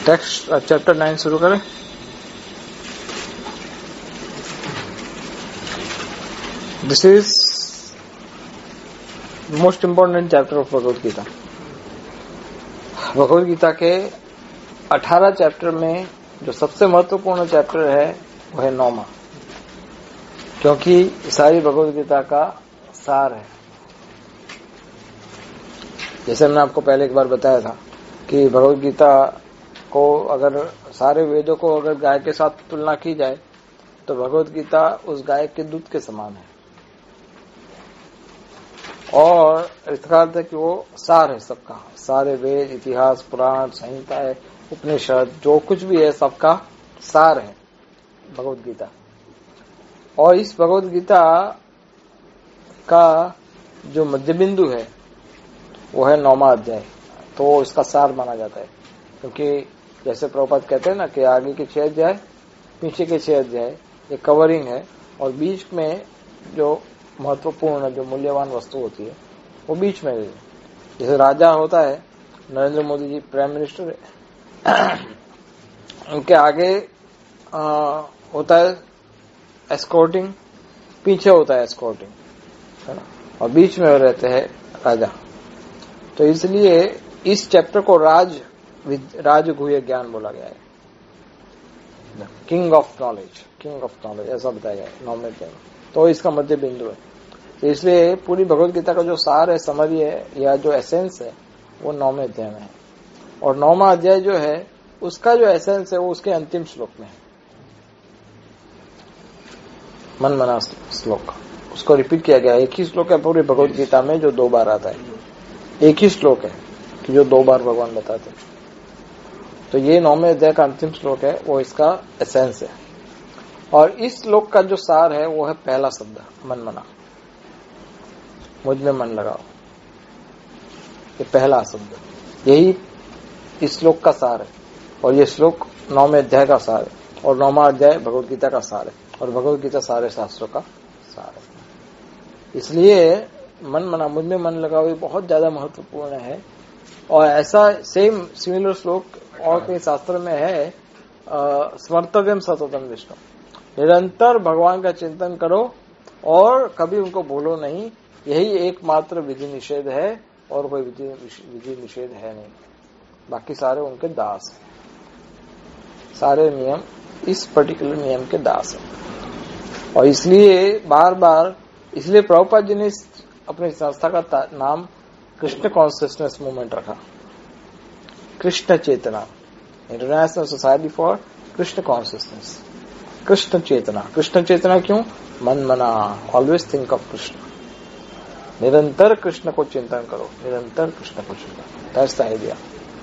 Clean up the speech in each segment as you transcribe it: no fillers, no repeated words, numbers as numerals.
Text chapter 9 शुरू करें। This is most important chapter of Bhagavad Gita. Bhagavad Gita के 18 चैप्टर में जो सबसे महत्वपूर्ण चैप्टर है वो है 9वां, क्योंकि सारी भगवद गीता का सार है। जैसे मैंने आपको पहले एक बार बताया था कि भगवद गीता को अगर सारे वेदों को अगर गाय के साथ तुलना की जाए तो भगवद गीता उस गाय के दूध के समान है, और इसका अर्थ है कि वो सार है सबका। सारे वेद, इतिहास, पुराण, संहिताएं, उपनिषद जो कुछ भी है सबका सार है भगवद गीता। और इस भगवद गीता का जो मध्य बिंदु है वो है 9वां अध्याय, तो इसका सार माना जाता है। क्योंकि जैसे प्रभुपाद कहते हैं ना कि आगे के 6 अध्याय, पीछे के 6 अध्याय ये कवरिंग है, और बीच में जो महत्वपूर्ण जो मूल्यवान वस्तु होती है वो बीच में है। जैसे राजा होता है, नरेंद्र मोदी जी प्राइम मिनिस्टर है, उनके आगे होता है एस्कॉर्टिंग, पीछे होता है एस्कॉर्टिंग, है ना, और बीच में रहते हैं राजा। तो इसलिए इस चैप्टर को राजगुह्य ज्ञान बोला गया है, किंग ऑफ नॉलेज ऐसा बताया गया है 9वें अध्याय में। तो इसका मध्य बिंदु है। तो इसलिए पूरी भगवद गीता का जो सार है, समरी है, या जो एसेंस है वो 9वें अध्याय में है। और 9वां अध्याय जो है उसका जो एसेंस है वो उसके अंतिम श्लोक में है, मनमना श्लोक। उसको रिपीट किया गया। एक ही श्लोक है पूरी भगवद गीता में जो 2 बार आता है, एक ही श्लोक है कि जो 2 बार भगवान बताते हैं। तो ये 9वें अध्याय का अंतिम श्लोक है, वो इसका एसेंस है। और इस श्लोक का जो सार है वो है पहला शब्द, मनमना, मुझ में मन लगाओ। ये पहला शब्द, यही इस श्लोक का सार है। और ये श्लोक 9वें अध्याय का सार है, और 9वां अध्याय भगवद गीता का सार है, और भगवद गीता सारे शास्त्रों का सार है। इसलिए मन मना, मुझ में मन लगाओ, ये बहुत ज्यादा महत्वपूर्ण है। और ऐसा सेम सिमिलर श्लोक और कई शास्त्र में है, स्मर्तव्यम सततम विष्णु, निरंतर भगवान का चिंतन करो और कभी उनको भूलो नहीं। यही एकमात्र विधि निषेध है, और कोई विधि निषेध है नहीं। बाकी सारे उनके दास हैं, सारे नियम इस पर्टिकुलर नियम के दास हैं। और इसलिए बार बार, इसलिए प्रभुपाद जी ने अपनी संस्था का नाम कृष्ण कॉन्शियसनेस मूवमेंट रखा, कृष्ण चेतना, international society for Krishna consciousness, Krishna चेतना। कृष्ण चेतना क्यों? मन मना, ऑलवेज थिंक ऑफ कृष्ण, निरंतर कृष्ण को चिंतन करो, निरंतर कृष्ण को चिंतन, दैट्स द आइडिया।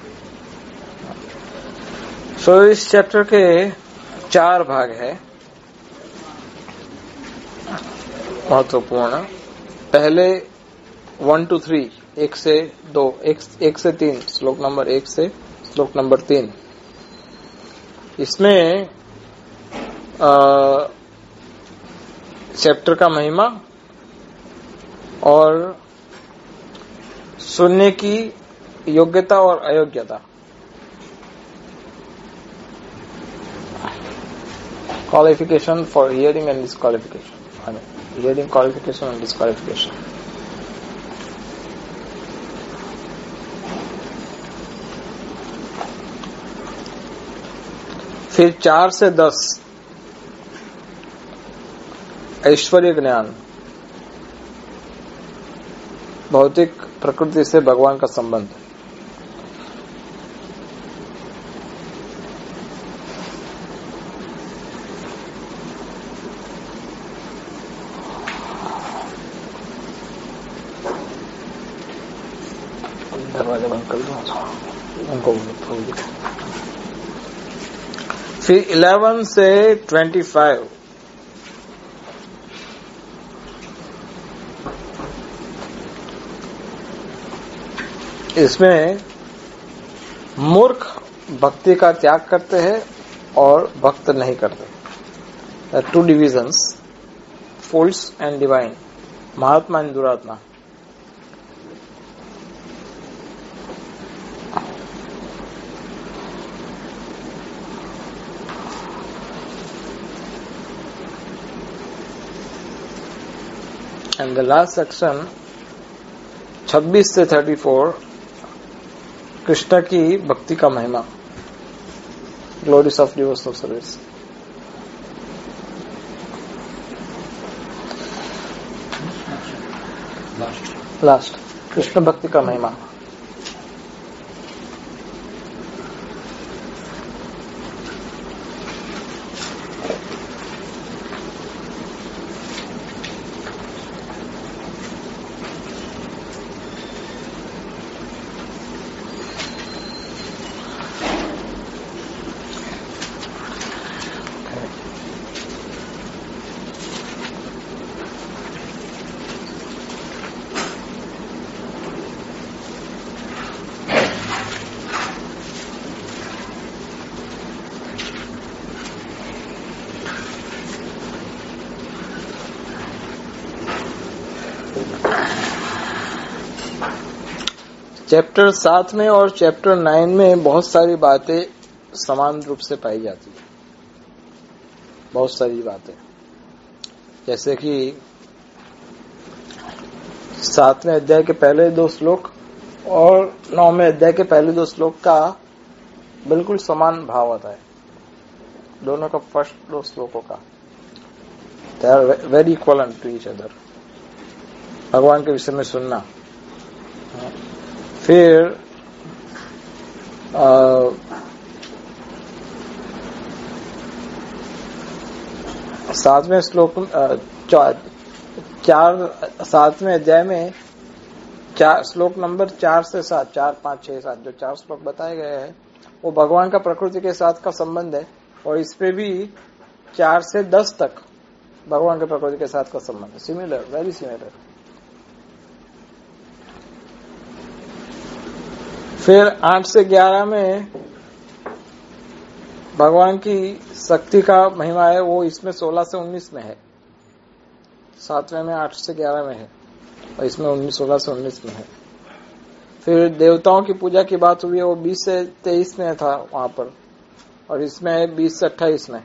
सो इस चैप्टर के 4 भाग है महत्वपूर्ण। पहले 1 to 3, 1 से 2, 1 से 3, श्लोक नंबर 1 से श्लोक नंबर 3। इसमें चैप्टर का महिमा और सुनने की योग्यता और अयोग्यता, qualification for hearing and disqualification, hearing, qualification and disqualification. फिर 4 से 10 ऐश्वर्य ज्ञान, भौतिक प्रकृति से भगवान का संबंध। दरवाजा बंद कर दो उनको। फिर 11 से 25 इसमें मूर्ख भक्ति का त्याग करते हैं और भक्त नहीं करते। 2 डिविजन्स, फूल्स एंड डिवाइन, महात्मा एंड दुरात्मा। एंड द लास्ट सेक्शन 26 से 34 कृष्ण की भक्ति का महिमा, glories of devotional service. Last Krishna भक्ति का महिमा। चैप्टर 7 में और चैप्टर 9 में बहुत सारी बातें समान रूप से पाई जाती है। बहुत सारी बातें, जैसे कि 7वें अध्याय के पहले 2 श्लोक और 9वें अध्याय के पहले 2 श्लोक का बिल्कुल समान भाव होता है। दोनों का फर्स्ट 2 श्लोकों का they are very equivalent to each other. भगवान के विषय में सुनना। फिर 7वें श्लोक 7वें अध्याय में श्लोक नंबर 4 से 7, 4, 5, 6, 7 जो 4 श्लोक बताए गए हैं वो भगवान का प्रकृति के साथ का संबंध है, और इसपे भी 4 से 10 तक भगवान के प्रकृति के साथ का संबंध है। Similar, very similar. फिर 8 से 11 में भगवान की शक्ति का महिमा है, वो इसमें 16 से 19 में है। 7वें में 8 से 11 में है और इसमें 16 से 19 में है। फिर देवताओं की पूजा की बात हुई है, वो 20 से 23 में था वहां पर, और इसमें 20 से 28 में।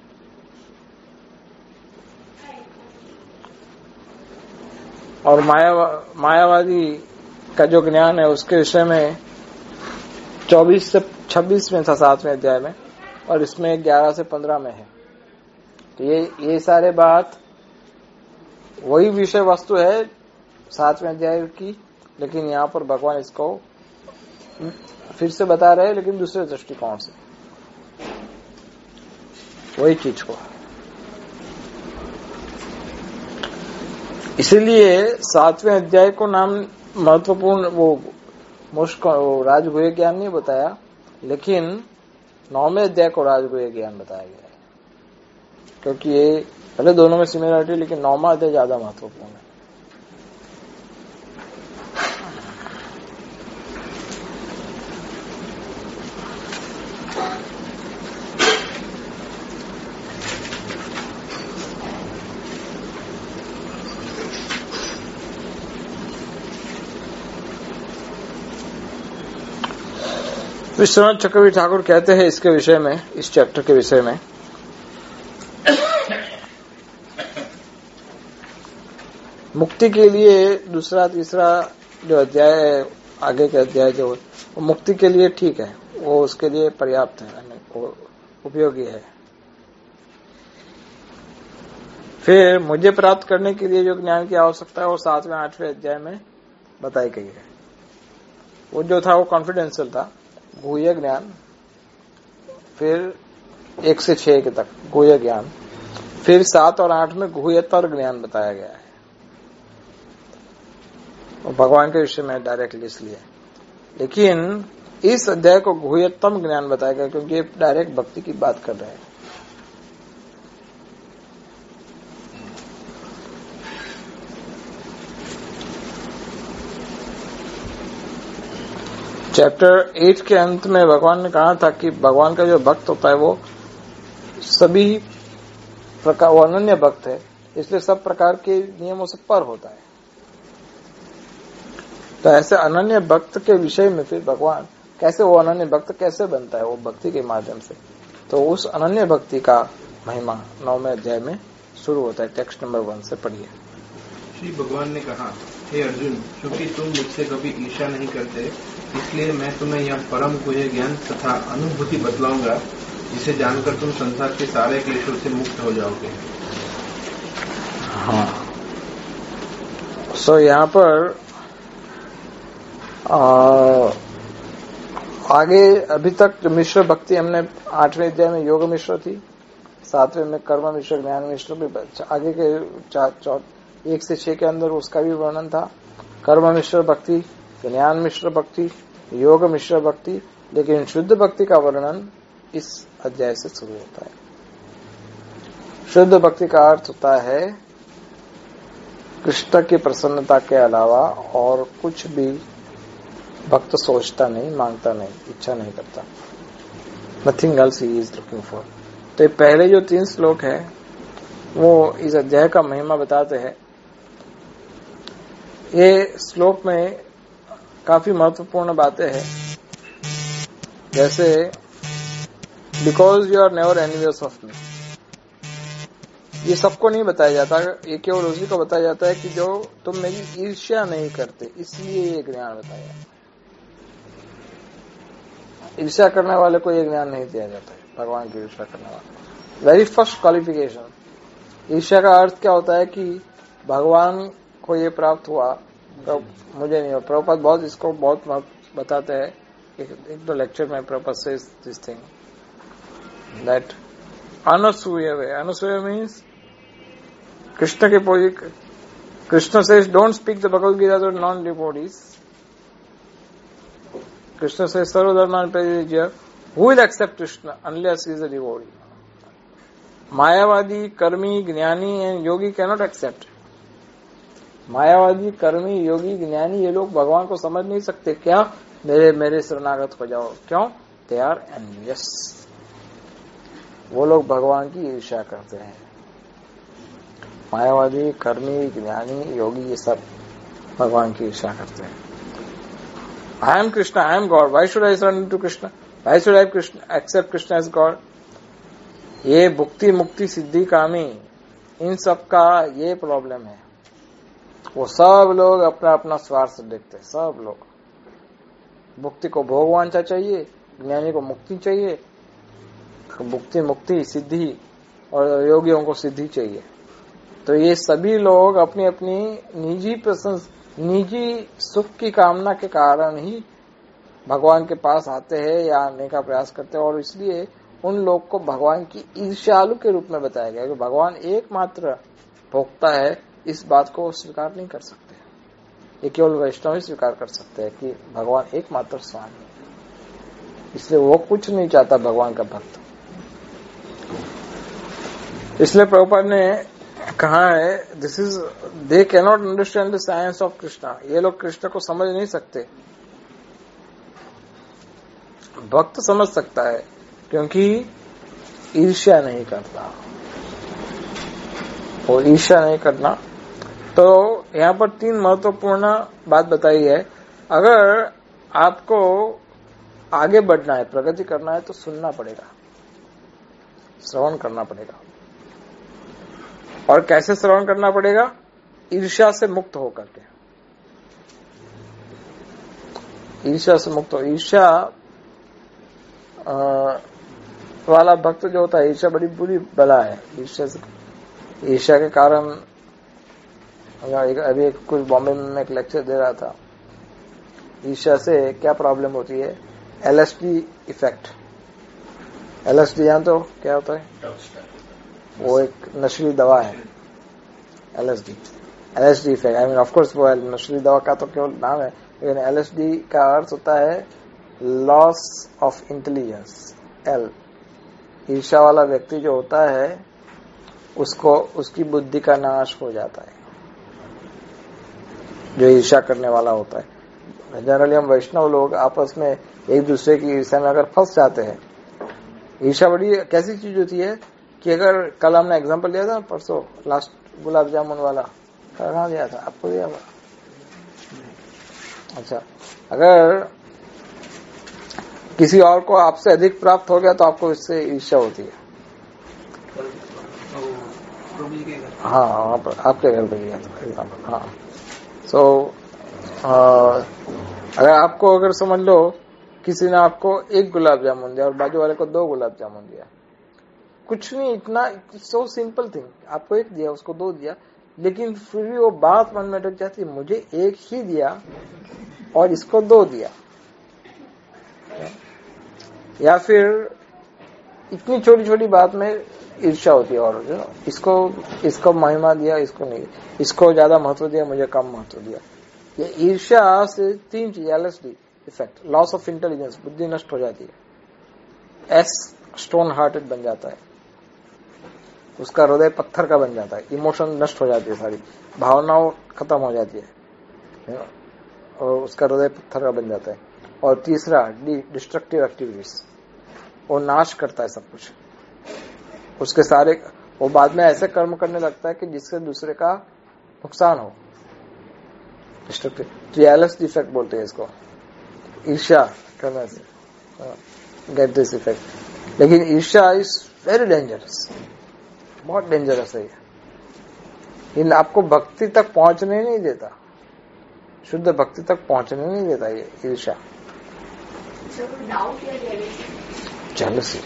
और मायावादी का जो ज्ञान है उसके विषय में 24 से 26 में था 7वें अध्याय में, और इसमें 11 से 15 में है। तो ये सारे बात वही विषय वस्तु है 7वें अध्याय की, लेकिन यहाँ पर भगवान इसको फिर से बता रहे हैं, लेकिन दूसरे दृष्टिकोण से, वही चीज को। इसीलिए 7वें अध्याय को नाम महत्वपूर्ण वो राजगुह्य ज्ञान नहीं बताया, लेकिन 9वें अध्याय को राजगुह्य ज्ञान बताया गया है, क्योंकि ये पहले दोनों में सिमिलरिटी, लेकिन 9वां अध्याय ज्यादा महत्वपूर्ण है। विश्वनाथ चक्रवर्ती ठाकुर कहते हैं इसके विषय में, इस चैप्टर के विषय में, मुक्ति के लिए दूसरा तीसरा जो अध्याय है, आगे के अध्याय जो वो मुक्ति के लिए ठीक है, वो उसके लिए पर्याप्त है, वो उपयोगी है। फिर मुझे प्राप्त करने के लिए जो ज्ञान की आवश्यकता है वो 7वें 8वें अध्याय में बताई गई है। वो जो था वो कॉन्फिडेंशियल था, गुह्य ज्ञान। फिर 1 से 6 के तक गुह्य ज्ञान, फिर 7 और 8 में गुह्यतर ज्ञान बताया गया है, और भगवान के विषय में डायरेक्टली इसलिए। लेकिन इस अध्याय को गुह्यतम ज्ञान बताया गया, क्योंकि ये डायरेक्ट भक्ति की बात कर रहे हैं। चैप्टर 8 के अंत में भगवान ने कहा था कि भगवान का जो भक्त होता है वो सभी प्रकार, वो अनन्य भक्त है, इसलिए सब प्रकार के नियमों से पर होता है। तो ऐसे अनन्य भक्त के विषय में फिर भगवान कैसे, वो अनन्य भक्त कैसे बनता है, वो भक्ति के माध्यम से। तो उस अनन्य भक्ति का महिमा 9वें अध्याय में शुरू होता है। टेक्स्ट नंबर 1 से पढ़िए। श्री भगवान ने कहा, हे अर्जुन, क्योंकि तुम मुझसे कभी ईर्ष्या नहीं करते, इसलिए मैं तुम्हें यह परम गुह्य ज्ञान तथा अनुभूति बतलाऊंगा, जिसे जानकर तुम संसार के सारे क्लेशों से मुक्त हो जाओगे। हाँ, सो यहाँ पर आगे अभी तक जो मिश्र भक्ति हमने 8वें अध्याय में योग मिश्र थी, 7वें में कर्म मिश्र, ज्ञान मिश्र भी, आगे के 1 से 6 के अंदर उसका भी वर्णन था। कर्म मिश्र भक्ति, ज्ञान मिश्र भक्ति, योग मिश्र भक्ति, लेकिन शुद्ध भक्ति का वर्णन इस अध्याय से शुरू होता है। शुद्ध भक्ति का अर्थ होता है कृष्ण की प्रसन्नता के अलावा और कुछ भी भक्त सोचता नहीं, मांगता नहीं, इच्छा नहीं करता। Nothing else he is looking for. तो ये पहले जो 3 श्लोक है वो इस अध्याय का महिमा बताते हैं। ये श्लोक में काफी महत्वपूर्ण बातें हैं, जैसे because you are never envious of me. ये सबको नहीं बताया जाता, ये केवल उसी को बताया जाता है कि जो तुम मेरी ईर्ष्या नहीं करते, इसलिए ये ज्ञान बताया। ईर्ष्या करने वाले को ये ज्ञान नहीं दिया जाता है, भगवान की ईर्ष्या करने वाले। Very first qualification. ईर्ष्या का अर्थ क्या होता है कि भगवान को ये प्राप्त हुआ तो मुझे नहीं हुआ। प्रभुपाद बहुत इसको बहुत बताते हैं। एक दो लेक्चर में Prabhupada says this thing that अनसूया वे। अनसूया मीन्स कृष्ण के पूरी, Krishna says don't speak the Bhagavad Gita to non devotees. Krishna says सर्वधर्मान परित्यज्य, who will accept Krishna unless he is a devotee. मायावादी, कर्मी, ज्ञानी एंड योगी कैनॉट एक्सेप्ट। मायावादी, कर्मी, योगी, ज्ञानी ये लोग भगवान को समझ नहीं सकते। क्या? मेरे शरणागत हो जाओ। क्यों? They are envious. वो लोग भगवान की ईर्ष्या करते हैं। मायावादी, कर्मी, ज्ञानी, योगी ये सब भगवान की ईर्ष्या करते हैं। I am Krishna, I am God, why should I surrender to Krishna, why should I accept Krishna as God. ये भुक्ति, मुक्ति, सिद्धि, कामी, इन सब का ये प्रॉब्लम है। वो सब लोग अपना अपना स्वार्थ देखते हैं। सब लोग भुक्ति को भोगवांछा चाहिए, ज्ञानी को मुक्ति चाहिए, भुक्ति, मुक्ति, सिद्धि, और योगियों को सिद्धि चाहिए। तो ये सभी लोग अपनी अपनी निजी सुख की कामना के कारण ही भगवान के पास आते हैं या आने का प्रयास करते हैं, और इसलिए उन लोग को भगवान की ईर्ष्यालु के रूप में बताया गया कि भगवान एकमात्र भोक्ता है। इस बात को स्वीकार नहीं कर सकते। ये केवल वैष्णव ही स्वीकार कर सकते हैं कि भगवान एकमात्र स्वामी है। इसलिए वो कुछ नहीं चाहता भगवान का भक्त। इसलिए प्रभुपाद ने कहा है, this is they cannot understand the science of Krishna. ये लोग कृष्ण को समझ नहीं सकते। भक्त समझ सकता है क्योंकि ईर्ष्या नहीं करता। और ईर्ष्या नहीं करना, तो यहाँ पर 3 महत्वपूर्ण बात बताई है। अगर आपको आगे बढ़ना है, प्रगति करना है, तो सुनना पड़ेगा, श्रवण करना पड़ेगा। और कैसे श्रवण करना पड़ेगा? ईर्ष्या से मुक्त होकर के। ईर्ष्या से मुक्त हो। ईर्ष्या वाला भक्त जो होता है, ईर्ष्या बड़ी बुरी बला है। ईर्ष्या के कारण अभी कुछ बॉम्बे में मैं एक लेक्चर दे रहा था। ईर्ष्या से क्या प्रॉब्लम होती है? LSD effect. LSD जान तो क्या होता है? वो एक नशीली दवा है। LSD effect. I mean of course वो नशीली दवा का तो केवल नाम है, लेकिन LSD का अर्थ होता है लॉस ऑफ इंटेलिजेंस। L। ईर्ष्या वाला व्यक्ति जो होता है उसको उसकी बुद्धि का नाश हो जाता है, जो ईर्ष्या करने वाला होता है। जनरली हम वैष्णव लोग आपस में एक दूसरे की ईर्ष्या में अगर फंस जाते हैं। ईर्ष्या बड़ी कैसी चीज होती है कि अगर कल हमने एग्जांपल लिया था, परसों लास्ट गुलाब जामुन वाला, कहाँ दिया था? आपको दिया था? अच्छा, अगर किसी और को आपसे अधिक प्राप्त हो गया तो आपको इससे ईर्ष्या होती है। हाँ आपके घर पे गया था एग्जाम्पल। हाँ सो अगर समझ लो किसी ने आपको 1 गुलाब जामुन दिया और बाजू वाले को 2 गुलाब जामुन दिया, कुछ नहीं, इतना सो सिंपल थिंग, आपको 1 दिया उसको 2 दिया, लेकिन फिर भी वो बात मन में अटक जाती है, मुझे 1 ही दिया और इसको 2 दिया। या फिर इतनी छोटी छोटी बात में ईर्ष्या होती है, और इसको महिमा दिया, इसको नहीं, इसको ज्यादा महत्व दिया, मुझे कम महत्व दिया। ये ईर्ष्या से 3 चीज, LSD effect, loss of intelligence, बुद्धि नष्ट हो जाती है, एस स्टोन हार्टेड बन जाता है, उसका हृदय पत्थर का बन जाता है, इमोशन नष्ट हो जाती है, सारी भावनाओं खत्म हो जाती है और उसका हृदय पत्थर का बन जाता है। और तीसरा डिस्ट्रक्टिव एक्टिविटीज, वो नाश करता है सब कुछ, उसके सारे, वो बाद में ऐसे कर्म करने लगता है कि जिससे दूसरे का नुकसान हो। डिस्ट्रक्टिव ट्रियलिस्ट इफेक्ट बोलते हैं इसको, ईर्ष्या करने से गेट दिस इफेक्ट। लेकिन ईर्ष्या इज वेरी डेंजरस, बहुत डेंजरस है ये, इन आपको भक्ति तक पहुंचने नहीं देता, शुद्ध भक्ति तक पहुंचने नहीं देता ये ईर्ष्या। जेलसी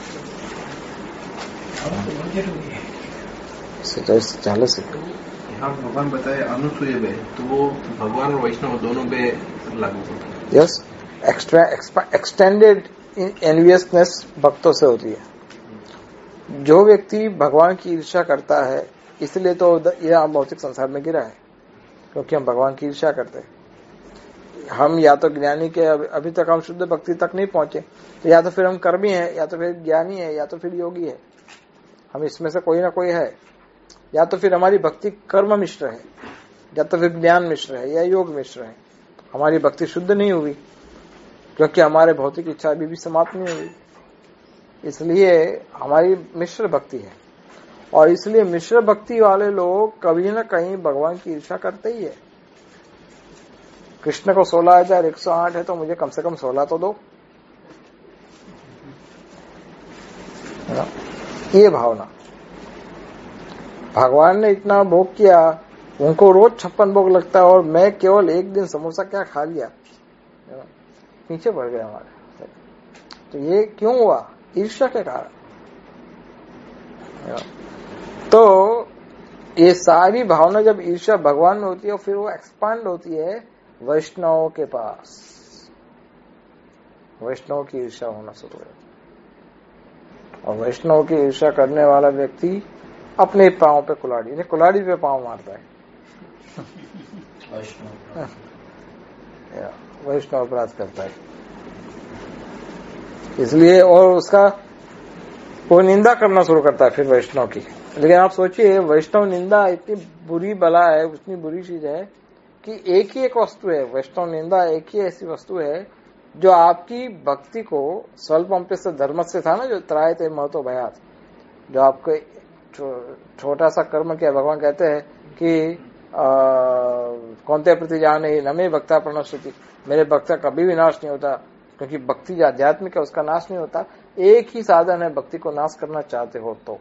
यहाँ भगवान बताए अनुसूय पे, तो वो भगवान और वैष्णव दोनों पे लागू होता है। यस, एक्सटेंडेड एनवियसनेस भक्तों से होती है। जो व्यक्ति भगवान की ईर्ष्या करता है, इसलिए तो यह भौतिक संसार में गिरा है, क्योंकि हम भगवान की ईर्ष्या करते हैं। हम या तो ज्ञानी के, अभी तक हम शुद्ध भक्ति तक नहीं पहुंचे, तो या तो फिर हम कर्मी है, या तो फिर ज्ञानी है, या तो फिर योगी है, हम इसमें से कोई ना कोई है। या तो फिर हमारी भक्ति कर्म मिश्र है, या तो फिर ज्ञान मिश्र है, या योग मिश्र है। हमारी भक्ति शुद्ध नहीं हुई, क्योंकि हमारे भौतिक इच्छा अभी भी समाप्त नहीं हुई, इसलिए हमारी मिश्र भक्ति है। और इसलिए मिश्र भक्ति वाले लोग कभी न कहीं भगवान की ईर्ष्या करते ही है। कृष्ण को 16,108 है, तो मुझे कम से कम 16 तो दो, ये भावना। भगवान ने इतना भोग किया, उनको रोज 56 भोग लगता है, और मैं केवल 1 दिन समोसा क्या खा लिया, पीछे पड़ गए हमारे। तो ये क्यों हुआ? ईर्ष्या के कारण। तो ये सारी भावना जब ईर्ष्या भगवान में होती है, फिर वो एक्सपांड होती है वैष्णव के पास, वैष्णव की ईर्ष्या होना शुरू हो जाती है। और वैष्णव की ईर्ष्या करने वाला व्यक्ति अपने पांव पे कुल्हाड़ी पे पांव मारता है, वैष्णव अपराध करता है। इसलिए और उसका वो निंदा करना शुरू करता है फिर वैष्णव की। लेकिन आप सोचिए, वैष्णव निंदा इतनी बुरी बला है, उतनी बुरी चीज है कि एक ही एक वस्तु है, वैष्णव निंदा एक ही ऐसी वस्तु है जो आपकी भक्ति को स्वल्पम से धर्म से था ना, जो त्रायते महतो भयात, जो आपको छोटा सा कर्म किया, भगवान कहते हैं कि कौनते प्रति जाने न मे भक्ता प्रणश्यति, मेरे भक्त का कभी भी नाश नहीं होता, क्योंकि भक्ति जो आध्यात्मिक है उसका नाश नहीं होता। एक ही साधन है, भक्ति को नाश करना चाहते हो तो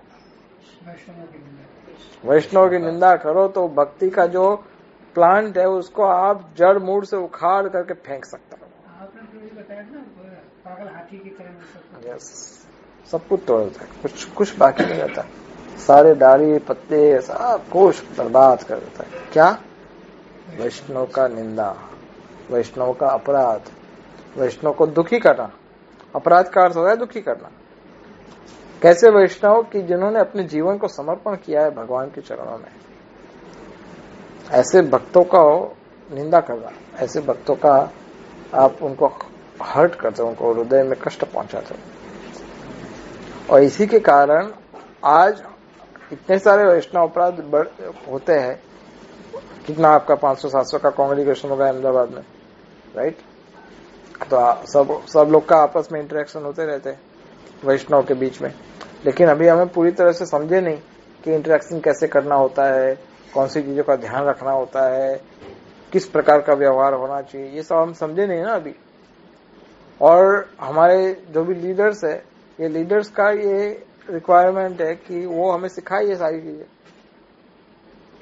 वैष्णव की निंदा करो, तो भक्ति का जो प्लांट है उसको आप जड़ मूड से उखाड़ करके फेंक सकते हो। आपने बताया ना, पागल हाथी की तरह। यस, सब कुछ तोड़ देता है, कुछ बाकी नहीं रहता, सारे डाली पत्ते सब कुछ बर्बाद कर देता है। क्या? वैष्णव का निंदा, वैष्णव का अपराध, वैष्णव को दुखी करना। अपराध का अर्थ होता है दुखी करना। कैसे? वैष्णव की जिन्होंने अपने जीवन को समर्पण किया है भगवान के चरणों में, ऐसे भक्तों का निंदा करना, ऐसे भक्तों का आप उनको हर्ट करते हो, उनको हृदय में कष्ट पहुंचाते हो। और इसी के कारण आज इतने सारे वैष्णव अपराध होते हैं। कितना आपका 500-700 का कांग्रीगेशन होगा अहमदाबाद में, राइट? तो सब लोग का आपस में इंटरेक्शन होते रहते हैं वैष्णव के बीच में। लेकिन अभी हमें पूरी तरह से समझे नहीं कि इंटरेक्शन कैसे करना होता है, कौन सी चीजों का ध्यान रखना होता है, किस प्रकार का व्यवहार होना चाहिए, ये सब हम समझे नहीं ना अभी। और हमारे जो भी लीडर्स है, ये लीडर्स का ये रिक्वायरमेंट है कि वो हमें सिखाए ये सारी चीजें।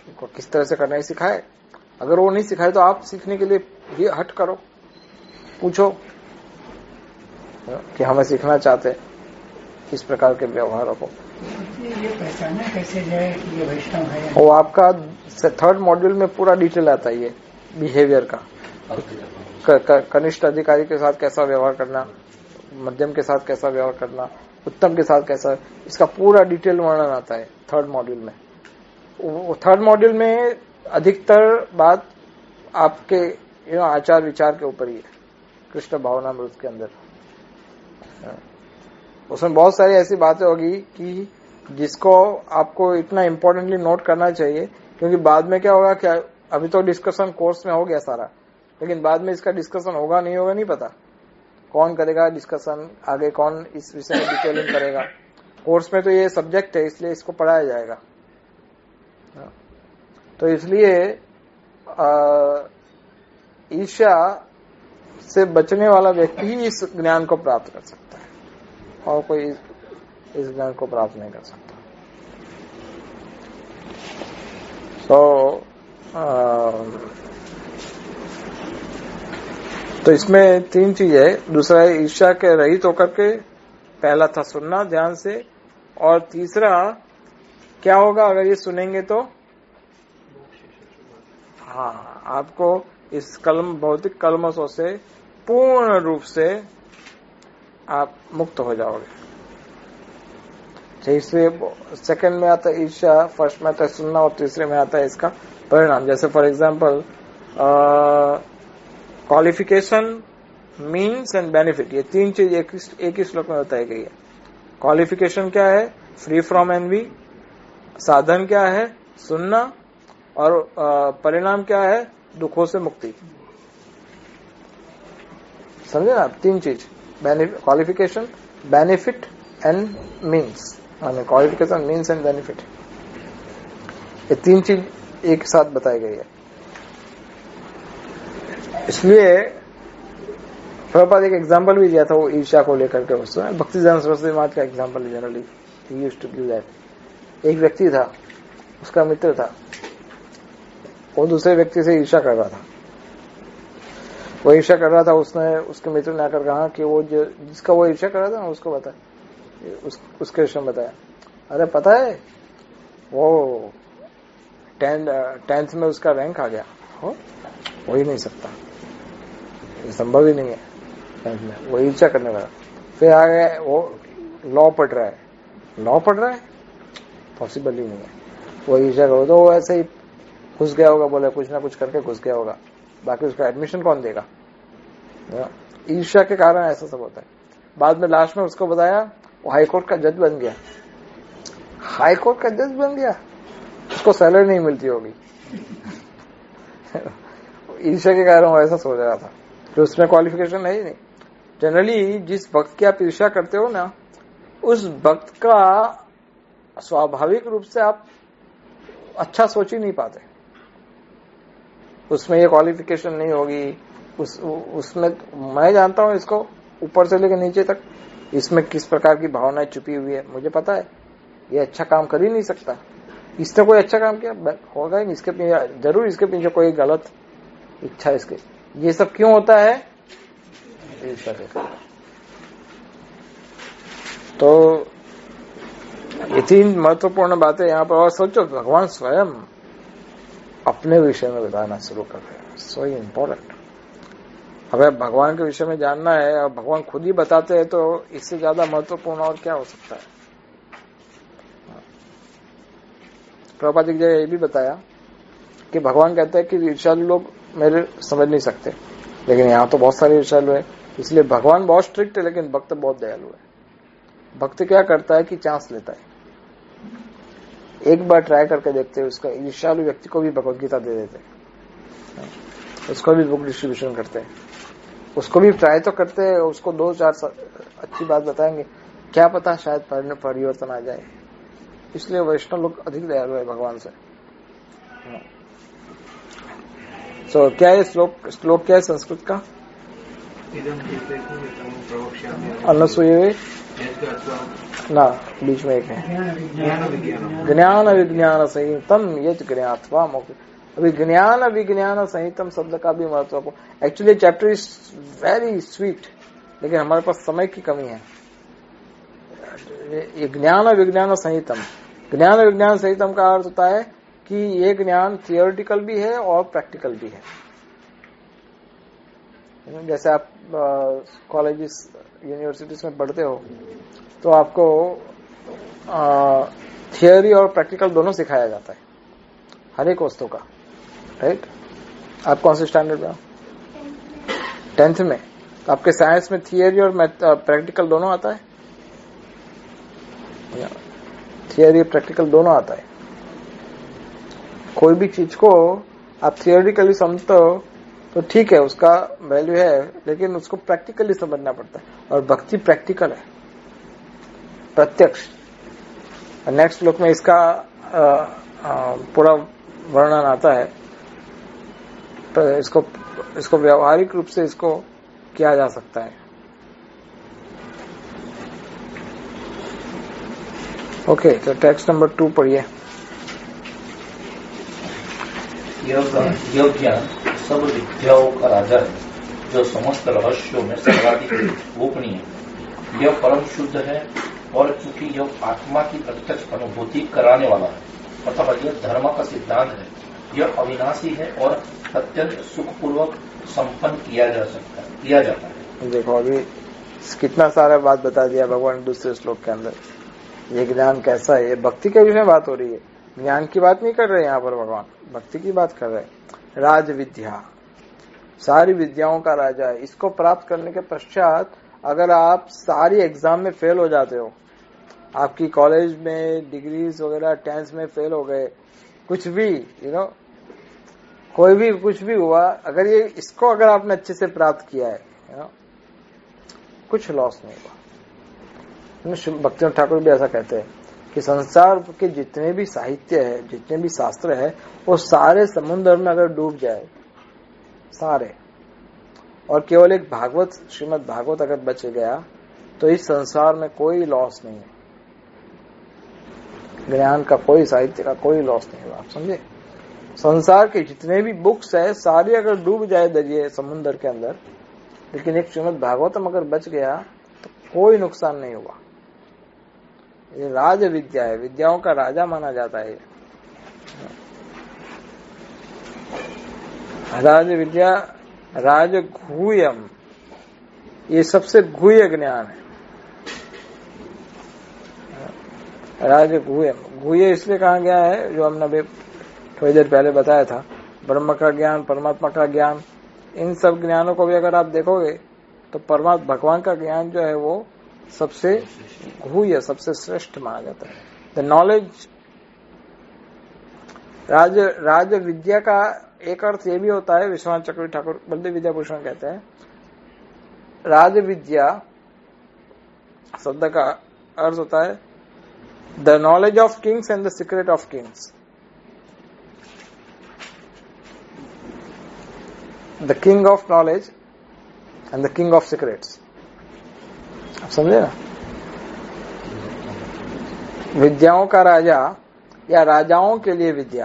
किस तरह से करना है सिखाए। अगर वो नहीं सिखाए तो आप सीखने के लिए ये हट करो, पूछो कि हमें सीखना चाहते हैं इस प्रकार के व्यवहारों को। ये पहचाना कैसे जाए कि ये वैष्णव है? वो आपका 3rd मॉड्यूल में पूरा डिटेल आता है, ये बिहेवियर का। कनिष्ठ अधिकारी के साथ कैसा व्यवहार करना, मध्यम के साथ कैसा व्यवहार करना, उत्तम के साथ कैसा, इसका पूरा डिटेल वर्णन आता है 3rd मॉड्यूल में। 3rd मॉड्यूल में अधिकतर बात आपके आचार विचार के ऊपर ही है, कृष्ण भावनामृत के अंदर। उसमें बहुत सारी ऐसी बातें होगी कि जिसको आपको इतना इम्पोर्टेंटली नोट करना चाहिए, क्योंकि बाद में क्या होगा, क्या अभी तो डिस्कशन कोर्स में हो गया सारा, लेकिन बाद में इसका डिस्कशन होगा नहीं होगा नहीं पता। कौन करेगा डिस्कशन आगे, कौन इस विषय में डिटेलिंग करेगा। कोर्स में तो ये सब्जेक्ट है, इसलिए इसको पढ़ाया जाएगा। तो इसलिए ईर्ष्या से बचने वाला व्यक्ति ही इस ज्ञान को प्राप्त कर सकता है, और कोई इस ज्ञान को प्राप्त नहीं कर सकता। तो इसमें 3 चीजें। दूसरा है ईर्ष्या के रहित होकर के, पहला था सुनना ध्यान से, और तीसरा क्या होगा अगर ये सुनेंगे तो, हाँ, आपको इस भौतिक कलमशों से पूर्ण रूप से आप मुक्त हो जाओगे। इसलिए 2nd में आता है ईर्ष्या, 1st में आता है सुनना, और 3रे में आता है इसका परिणाम। जैसे for example qualification, means and benefit, ये 3 चीज एक ही श्लोक में बताई गई है। क्वालिफिकेशन क्या है, फ्री फ्रॉम एनवी। साधन क्या है, सुनना। और परिणाम क्या है, दुखों से मुक्ति। समझे ना आप, 3 चीज, qualification, benefit and means, qualification, means and benefit, ये 3 चीज एक साथ बताई गई है। इसलिए प्रभुपाद एक एग्जाम्पल भी दिया था वो ईर्ष्या को लेकर के। उसमें भक्ति जन सरस्वती महाराज का example generally he used to give that. एक व्यक्ति था, उसका मित्र था, वो दूसरे व्यक्ति से ईर्ष्या कर रहा था। वो ईर्ष्या कर रहा था, उसने उसके मित्र ने आकर कहा कि वो जिसका वो ईर्ष्या कर रहा था ना, उसको बता, उसके विषय में बताया, अरे पता है वो 10th में उसका रैंक आ गया। हो ही नहीं सकता, ये संभव ही नहीं है 10th में। वो ईर्ष्या करने वाला। फिर आ गया वो लॉ पढ़ रहा है, पॉसिबल ही नहीं है। वो ईर्ष्या करो तो वो ऐसे ही घुस गया होगा, बोले कुछ ना कुछ करके घुस गया होगा, बाकी उसका एडमिशन कौन देगा। ईर्ष्या के कारण ऐसा सब होता है। बाद में लास्ट में उसको बताया, वो हाईकोर्ट का जज बन गया। हाईकोर्ट का जज बन गया, उसको सैलरी नहीं मिलती होगी। ईर्ष्या के कारण वो ऐसा सोच रहा था कि उसमें क्वालिफिकेशन है ही नहीं। जनरली जिस भक्त की आप ईर्ष्या करते हो ना, उस भक्त का स्वाभाविक रूप से आप अच्छा सोच ही नहीं पाते। उसमें ये क्वालिफिकेशन नहीं होगी, उसमें मैं जानता हूं इसको ऊपर से लेकर नीचे तक, इसमें किस प्रकार की भावनाएं छुपी हुई है मुझे पता है। ये अच्छा काम कर ही नहीं सकता, इसने कोई अच्छा काम किया होगा ही नहीं, इसके पीछे जरूर, इसके पीछे कोई गलत इच्छा इसके। ये सब क्यों होता है, तो ये 3 महत्वपूर्ण बातें यहाँ पर। और सोचो, भगवान स्वयं अपने विषय में बताना शुरू कर रहे हैं, सो इम्पोर्टेंट। अगर भगवान के विषय में जानना है और भगवान खुद ही बताते हैं, तो इससे ज्यादा महत्वपूर्ण और क्या हो सकता है। प्रभुपाद जी ने ये भी बताया कि भगवान कहते हैं कि ईर्ष्यालु लोग मेरे समझ नहीं सकते, लेकिन यहाँ तो बहुत सारे ईर्ष्यालु है। इसलिए भगवान बहुत स्ट्रिक्ट है, लेकिन भक्त बहुत दयालु है। भक्त क्या करता है कि चांस लेता है, एक बार ट्राई करके देखते हैं। उसका ईर्ष्यालु व्यक्ति को भी भगवत गीता दे देते हैं, उसको भी बुक डिस्ट्रीब्यूशन करते हैं, उसको भी ट्राई तो करते हैं, उसको 2-4 अच्छी बात बताएंगे, क्या पता शायद परिवर्तन आ जाए। इसलिए वैष्णव लोग अधिक दयालु है भगवान से। सो क्या है श्लोक क्या है संस्कृत का, अनसूये ना, बीच में एक है ज्ञान विज्ञान संहितम यच ज्ञात्वा मोक्ष। अभी ज्ञान विज्ञान संहितम शब्द का भी महत्वपूर्ण, actually chapter is very sweet, लेकिन हमारे पास समय की कमी है। ये ज्ञान विज्ञान संहितम, ज्ञान विज्ञान संहितम का अर्थ होता है कि ये ज्ञान थियोरिटिकल भी है और प्रैक्टिकल भी है। जैसे आप कॉलेजेस यूनिवर्सिटीज में पढ़ते हो तो आपको थियोरी और प्रैक्टिकल दोनों सिखाया जाता है हर एक वस्तु का, राइट। आप कौन से स्टैंडर्ड में हो? 10th में। तो आपके साइंस में थियोरी और प्रैक्टिकल दोनों आता है, थियोरी प्रैक्टिकल दोनों आता है। कोई भी चीज को आप थियोरिटिकली समझते हो तो ठीक है, उसका वैल्यू है, लेकिन उसको प्रैक्टिकली समझना पड़ता है। और भक्ति प्रैक्टिकल है, प्रत्यक्ष। नेक्स्ट श्लोक में इसका पूरा वर्णन आता है, तो इसको व्यवहारिक रूप से इसको किया जा सकता है। ओके, तो टेक्स्ट नंबर 2 पढ़िए। यह ज्ञान सब विद्याओं का राजा है, जो समस्त रहस्यों में सर्वाधिक गोपनीय। यह परम शुद्ध है, और चूंकि यह आत्मा की प्रत्यक्ष अनुभूति कराने वाला है, अतः यह धर्म का सिद्धांत है। यह अविनाशी है और अत्यंत सुखपूर्वक संपन्न किया जाता है। देखो, अभी कितना सारा बात बता दिया भगवान दूसरे श्लोक के अंदर। ये ज्ञान कैसा है, ये भक्ति के विषय में बात हो रही है, ज्ञान की बात नहीं कर रहे यहाँ पर भगवान, भक्ति की बात कर रहे हैं। राज विद्या सारी विद्याओं का राजा है। इसको प्राप्त करने के पश्चात अगर आप सारी एग्जाम में फेल हो जाते हो, आपकी कॉलेज में डिग्रीज वगैरह 10th में फेल हो गए, कुछ भी कोई भी कुछ भी हुआ, अगर ये इसको अगर आपने अच्छे से प्राप्त किया है, कुछ लॉस नहीं हुआ। भक्ति ठाकुर भी ऐसा कहते हैं कि संसार के जितने भी साहित्य है, जितने भी शास्त्र है, वो सारे समुद्र में अगर डूब जाए सारे, और केवल एक भागवत, श्रीमद् भागवत अगर बच गया, तो इस संसार में कोई लॉस नहीं है। ज्ञान का कोई, साहित्य का कोई लॉस नहीं हुआ। आप समझे? संसार के जितने भी बुक्स है सारी अगर डूब जाए दरिए समुद्र के अंदर, लेकिन एक श्रीमद् भागवतम अगर बच गया तो कोई नुकसान नहीं हुआ। ये राज विद्या है, विद्याओं का राजा माना जाता है। राज विद्या, राजगुह्यम, ये सबसे गुह्य ज्ञान है। राजगुह्यम, गुह्य इसलिए कहा गया है, जो हमने अभी थोड़ी देर पहले बताया था, ब्रह्म का ज्ञान, परमात्मा का ज्ञान, इन सब ज्ञानों को भी अगर आप देखोगे तो परमात्मा भगवान का ज्ञान जो है वो सबसे गुह्य, सबसे श्रेष्ठ माना जाता है। द नॉलेज, राज विद्या का एक अर्थ ये भी होता है, विश्वनाथ चक्रवर्ती ठाकुर बलदेव विद्याभूषण कहते हैं, राज विद्या शब्द का अर्थ होता है the knowledge of kings and the secret of kings. The king of knowledge and the king of secrets. आप समझे ना? विद्याओं का राजा या राजाओं के लिए विद्या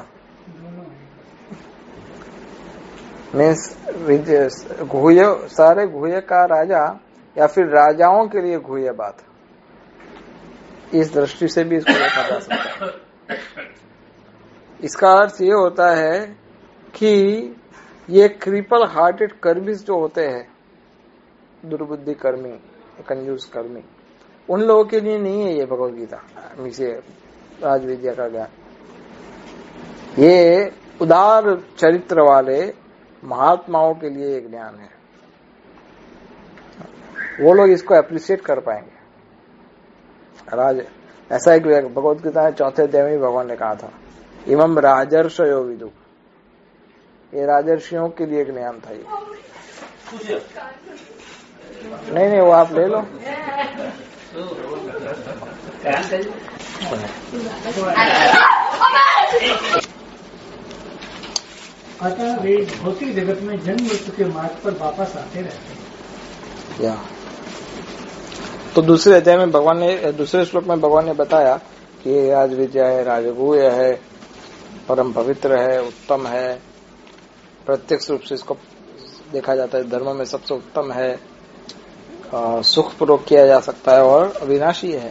मीन्स गुह्य, सारे गुह्य का राजा या फिर राजाओं के लिए गुह्य बात। इस दृष्टि से भी इसको देखा जा सकता है। इसका अर्थ ये होता है कि ये क्रिपल हार्टेड कर्मीज जो होते हैं, दुर्बुद्धि कर्मी, कंजूस कर्मी, उन लोगों के लिए नहीं है ये भगवद गीता, इसे राजविद्या का ज्ञान। ये उदार चरित्र वाले महात्माओं के लिए एक ज्ञान है, वो लोग इसको अप्रिशिएट कर पाएंगे। ऐसा एक भगवद गीता में 4th अध्याय में भगवान ने कहा था, इमम राजर्षयो विदु, ये राजर्षियों के लिए ज्ञान था। ये नहीं, वो आप ले लो। अतः वे भौतिक जगत में जन्म मृत्यु के मार्ग पर वापस आते रहते हैं। तो दूसरे अध्याय में भगवान ने, दूसरे श्लोक में भगवान ने बताया कि ये राज विद्या है, राजगुह्य है, परम पवित्र है, उत्तम है, प्रत्यक्ष रूप से इसको देखा जाता है, धर्म में सबसे उत्तम है, सुखपूर्वक किया जा सकता है और अविनाशी है,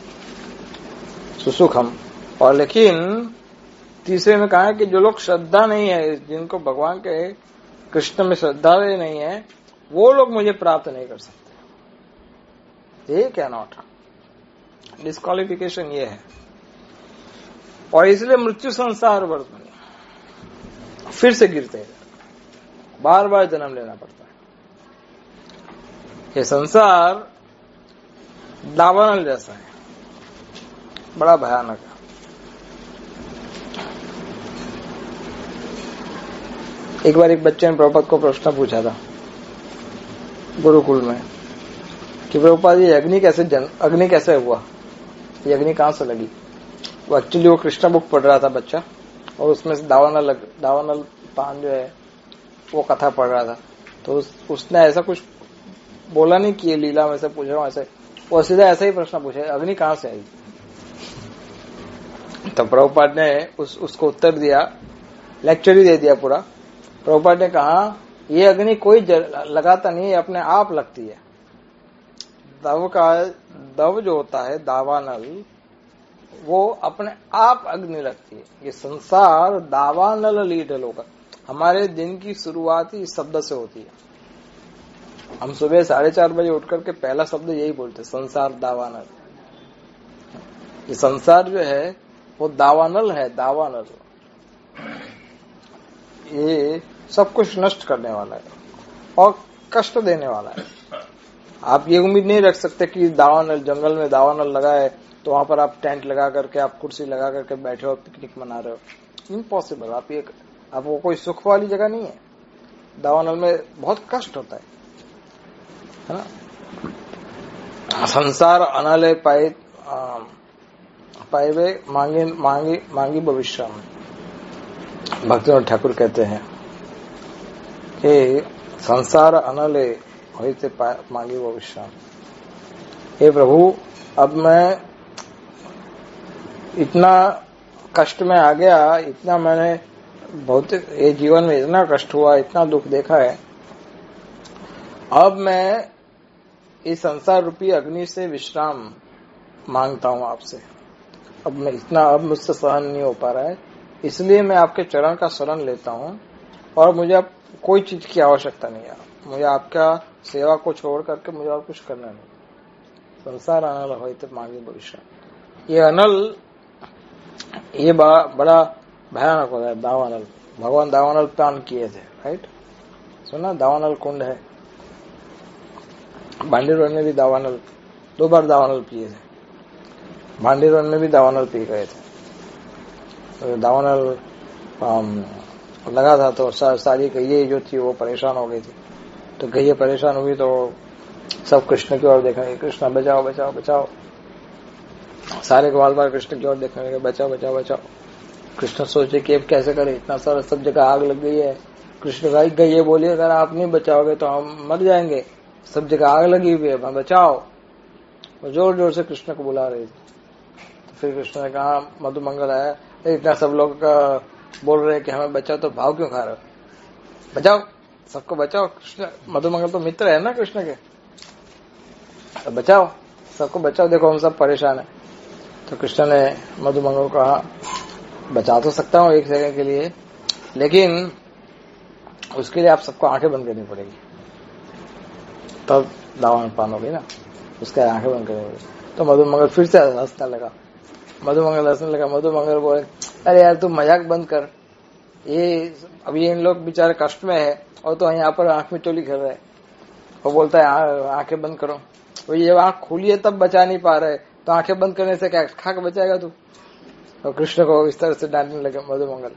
सुसुखम। और लेकिन तीसरे में कहा है कि जो लोग श्रद्धा नहीं है, जिनको भगवान के कृष्ण में श्रद्धा नहीं है, वो लोग मुझे प्राप्त नहीं कर सकते। ये क्या नॉट डिस्क्वालिफिकेशन ये है। और इसलिए मृत्यु संसार वर्त बनी, फिर से गिरते हैं, बार बार जन्म लेना पड़ता है। ये संसार दावानल जैसा है, बड़ा भयानक है। एक बार एक बच्चे ने प्रभुपाद को प्रश्न पूछा था गुरुकुल में कि प्रभुपाद ये अग्नि कैसे हुआ, ये अग्नि कहां से लगी। वो एक्चुअली वो कृष्ण बुक पढ़ रहा था बच्चा, और उसमें से दावानल पान जो है वो कथा पढ़ रहा था। तो उसने ऐसा कुछ बोला नहीं कि ये लीला में से पूछ रहा हूं ऐसे, वो सीधा ऐसा ही प्रश्न पूछा, अग्नि कहां से आई। तो प्रभुपाद ने उसको उत्तर दिया, लेक्चर ही दे दिया पूरा। प्रभुपाद ने कहा ये अग्नि कोई लगाता नहीं है, अपने आप लगती है। दव जो होता है दावानल, वो अपने आप अग्नि लगती है। ये संसार दावानल लीडल होगा। हमारे दिन की शुरुआत ही इस शब्द से होती है। हम सुबह 4:30 बजे उठ करके पहला शब्द यही बोलते, संसार दावानल। ये संसार जो है वो दावानल है, दावानल। ये सब कुछ नष्ट करने वाला है और कष्ट देने वाला है। आप ये उम्मीद नहीं रख सकते कि दावानल, जंगल में दावानल लगा है तो वहां पर आप टेंट लगा करके, आप कुर्सी लगा करके बैठे हो, पिकनिक मना रहे हो। इम्पॉसिबल। आप वो कोई सुख वाली जगह नहीं है। दावानल में बहुत कष्ट होता है ना। संसार अनले पाए मांगी भविष्य। भक्तिनाथ ठाकुर कहते हैं कि संसार अनले होते मांगी भविष्य। हे प्रभु, अब मैं इतना कष्ट में आ गया, इतना मैंने भौतिक ये जीवन में इतना कष्ट हुआ, इतना दुख देखा है, अब मैं इस संसार रूपी अग्नि से विश्राम मांगता हूं आपसे। अब मुझसे सहन नहीं हो पा रहा है, इसलिए मैं आपके चरण का शरण लेता हूं और मुझे अब कोई चीज की आवश्यकता नहीं है। मुझे आपका सेवा को छोड़ करके मुझे और कुछ करना नहीं। संसार अनल होते मांगे भविष्य। ये अनल ये बड़ा भयानक होता है। दावानल, भगवान दावानल पान किए थे, राइट? सुना, दावानल कुंड है। भांडीरोन में भी दावानल 2 बार दावानल पिए थे। भांडीरोन में भी दावानल पी गए थे। तो दावानल लगा था तो सारी गैये जो थी वो परेशान हो गई थी। तो गैये परेशान हुई तो सब कृष्ण की ओर देखने लगे, कृष्ण बचाओ बचाओ बचाओ। सारे ग्वाल बार कृष्ण की ओर देखने लगे, बचाओ बचाओ बचाओ। कृष्ण सोचे कि अब कैसे करें, इतना सारा सब जगह आग लग गई है। कृष्ण गैये बोली, अगर आप नहीं बचाओगे तो हम मर जाएंगे, सब जगह आग लगी हुई है, बचाओ। वो जोर जोर से कृष्ण को बुला रही थी। तो फिर कृष्ण ने कहा, मधुमंगल आया, इतना सब लोग बोल रहे हैं कि हमें बचाओ, तो भाव क्यों खा रहे हो, बचाओ, सबको बचाओ। कृष्ण मधुमंगल तो मित्र है ना कृष्ण के, तो बचाओ, सबको बचाओ, देखो हम सब परेशान है। तो कृष्ण ने मधुमंगल को कहा, बचा तो सकता हूँ 1 सेकंड के लिए, लेकिन उसके लिए आप सबको आंखें बंद करनी पड़ेगी, तब दावानल पान होगी ना, उसके आंखें बंद करनी पड़ेगी। तो मधुमंगल फिर से हंसने लगा। मधुमंगल बोले, अरे यार तू मजाक बंद कर, ये अभी इन लोग बेचारे कष्ट में है और तो यहाँ पर आंख में चोली कर रहे हैं। वो बोलता है आंखें बंद करो। वो ये आंख खुली है तब बचा नहीं पा रहे, तो आंखें बंद करने से क्या खा के बचाएगा तू। तो कृष्ण को इस तरह से डांटने लगे मधुमंगल।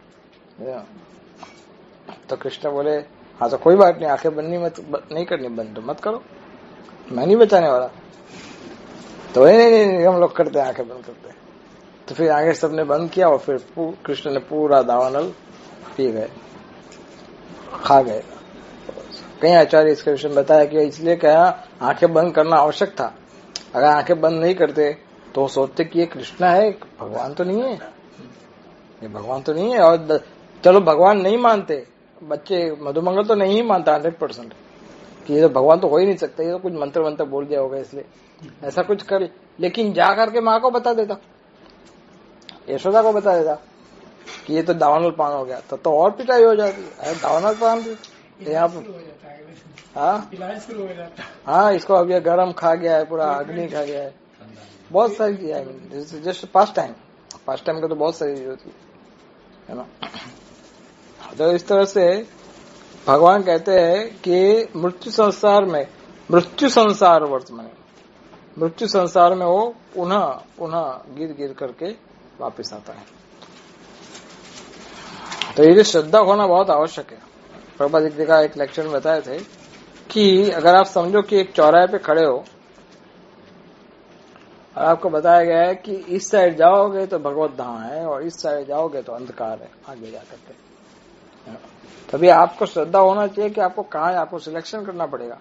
तो कृष्ण बोले, हाँ तो कोई बात नहीं, आंखें नहीं करनी बंद तो मत करो, मैं नहीं बचाने वाला। तो नहीं हम लोग करते हैं, आंखें बंद करते हैं। तो फिर आगे सबने बंद किया और फिर कृष्ण ने पूरा दावानल पी गए, खा गए। कई आचार्य इसके विषय में बताया कि इसलिए क्या आंखें बंद करना आवश्यक था, अगर आंखें बंद नहीं करते तो सोचते कि ये कृष्ण है, भगवान तो नहीं है, ये भगवान तो नहीं है। और चलो भगवान नहीं मानते बच्चे, मधुमंगल तो नहीं मानता 100% कि ये तो भगवान तो हो ही नहीं सकता, ये तो कुछ मंत्र मंत्र बोल दिया होगा इसलिए ऐसा कुछ कर, लेकिन जा करके माँ को बता देता, यशोदा को बता देता कि ये तो दावानल पान हो गया, तो और पिटाई हो जाती है। दावानल पान यहाँ पर हाँ, इसको अब ये गरम खा गया है, पूरा अग्नि खा गया है, बहुत सारी किया है। जस्ट पास्ट टाइम का तो बहुत सारी चीज होती है ना। तो इस तरह से भगवान कहते हैं कि मृत्यु संसार वर्तमान, मृत्यु संसार में वो पुनः पुनः गिर करके वापस आता है। तो ये श्रद्धा होना बहुत आवश्यक है। प्रभुपाद जी का एक लेक्चर में बताए थे कि अगर आप समझो कि एक चौराहे पे खड़े हो और आपको बताया गया है कि इस साइड जाओगे तो भगवत धाम है और इस साइड जाओगे तो अंधकार है, आगे जाकर के, तभी आपको श्रद्धा होना चाहिए कि आपको कहाँ है, आपको सिलेक्शन करना पड़ेगा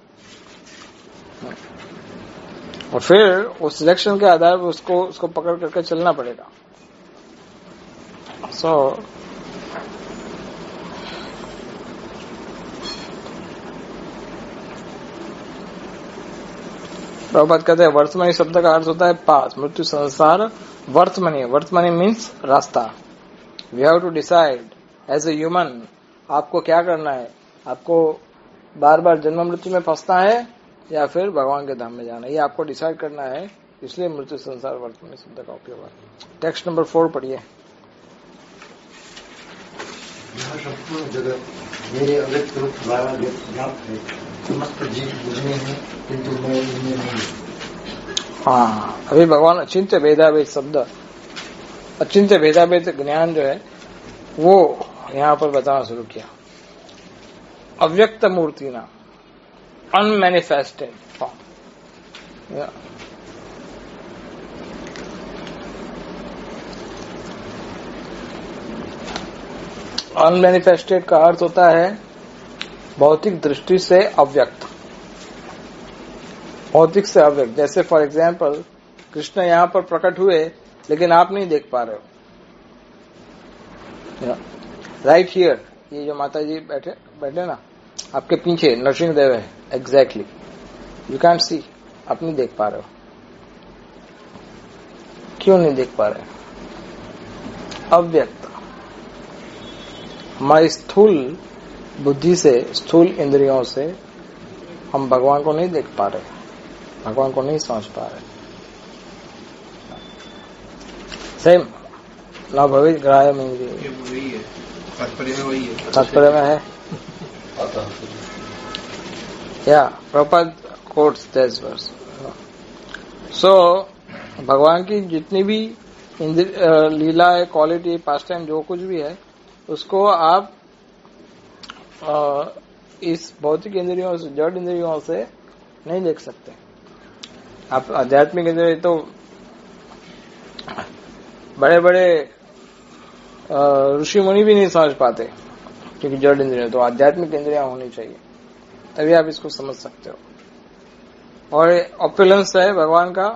और फिर उस सिलेक्शन के आधार पर उसको पकड़ करके चलना पड़ेगा। प्रभुपाद कहते हैं वर्तमानी शब्द का अर्थ होता है पास, मृत्यु संसार वर्तमानी। वर्तमानी मीन्स रास्ता। We have to decide as a human आपको क्या करना है, आपको बार बार जन्म मृत्यु में फंसना है या फिर भगवान के धाम में जाना है, ये आपको डिसाइड करना है। इसलिए मृत्यु संसार वर्तमानी शब्द का उपयोग है। टेक्स्ट नंबर 4 पढ़िए। जगत मेरे अव्यक्त रूप द्वारा व्याप्त है, समस्त जीव मुझमें है किंतु मैं उनमें नहीं। हाँ, अभी भगवान अचिंत्य भेदाभेद शब्द, अचिंत्य भेदाभेद ज्ञान जो है वो यहाँ पर बताना शुरू किया। अव्यक्त मूर्ति ना, अनमैनिफेस्टेड फॉर्म। अनमैनिफेस्टेड का अर्थ होता है भौतिक दृष्टि से अव्यक्त, भौतिक से अव्यक्त। जैसे फॉर एग्जाम्पल कृष्ण यहाँ पर प्रकट हुए लेकिन आप नहीं देख पा रहे हो। राइट हियर, ये जो माता जी बैठे ना आपके पीछे नरसिंहदेव है, एग्जैक्टली यू कैंट सी, आप नहीं देख पा रहे हो। क्यों नहीं देख पा रहे? अव्यक्त। हमारी स्थूल बुद्धि से, स्थूल इंद्रियों से हम भगवान को नहीं देख पा रहे, भगवान को नहीं समझ पा रहे। सेम न भविष्य ग्राह्य में वही है, तात्पर्य में वही है, तात्पर्य में है। या Prabhupada quotes this verse. So भगवान की जितनी भी लीला है, क्वालिटी, पास्ट टाइम, जो कुछ भी है, उसको आप इस भौतिक इंद्रियों से, जड़ इंद्रियों से नहीं देख सकते। आप आध्यात्मिक इंद्रिय तो बड़े बड़े ऋषि मुनि भी नहीं समझ पाते, क्योंकि जड़ इंद्रिय, तो आध्यात्मिक इंद्रियां होनी चाहिए, तभी आप इसको समझ सकते हो। और ऑपुलेंस है भगवान का,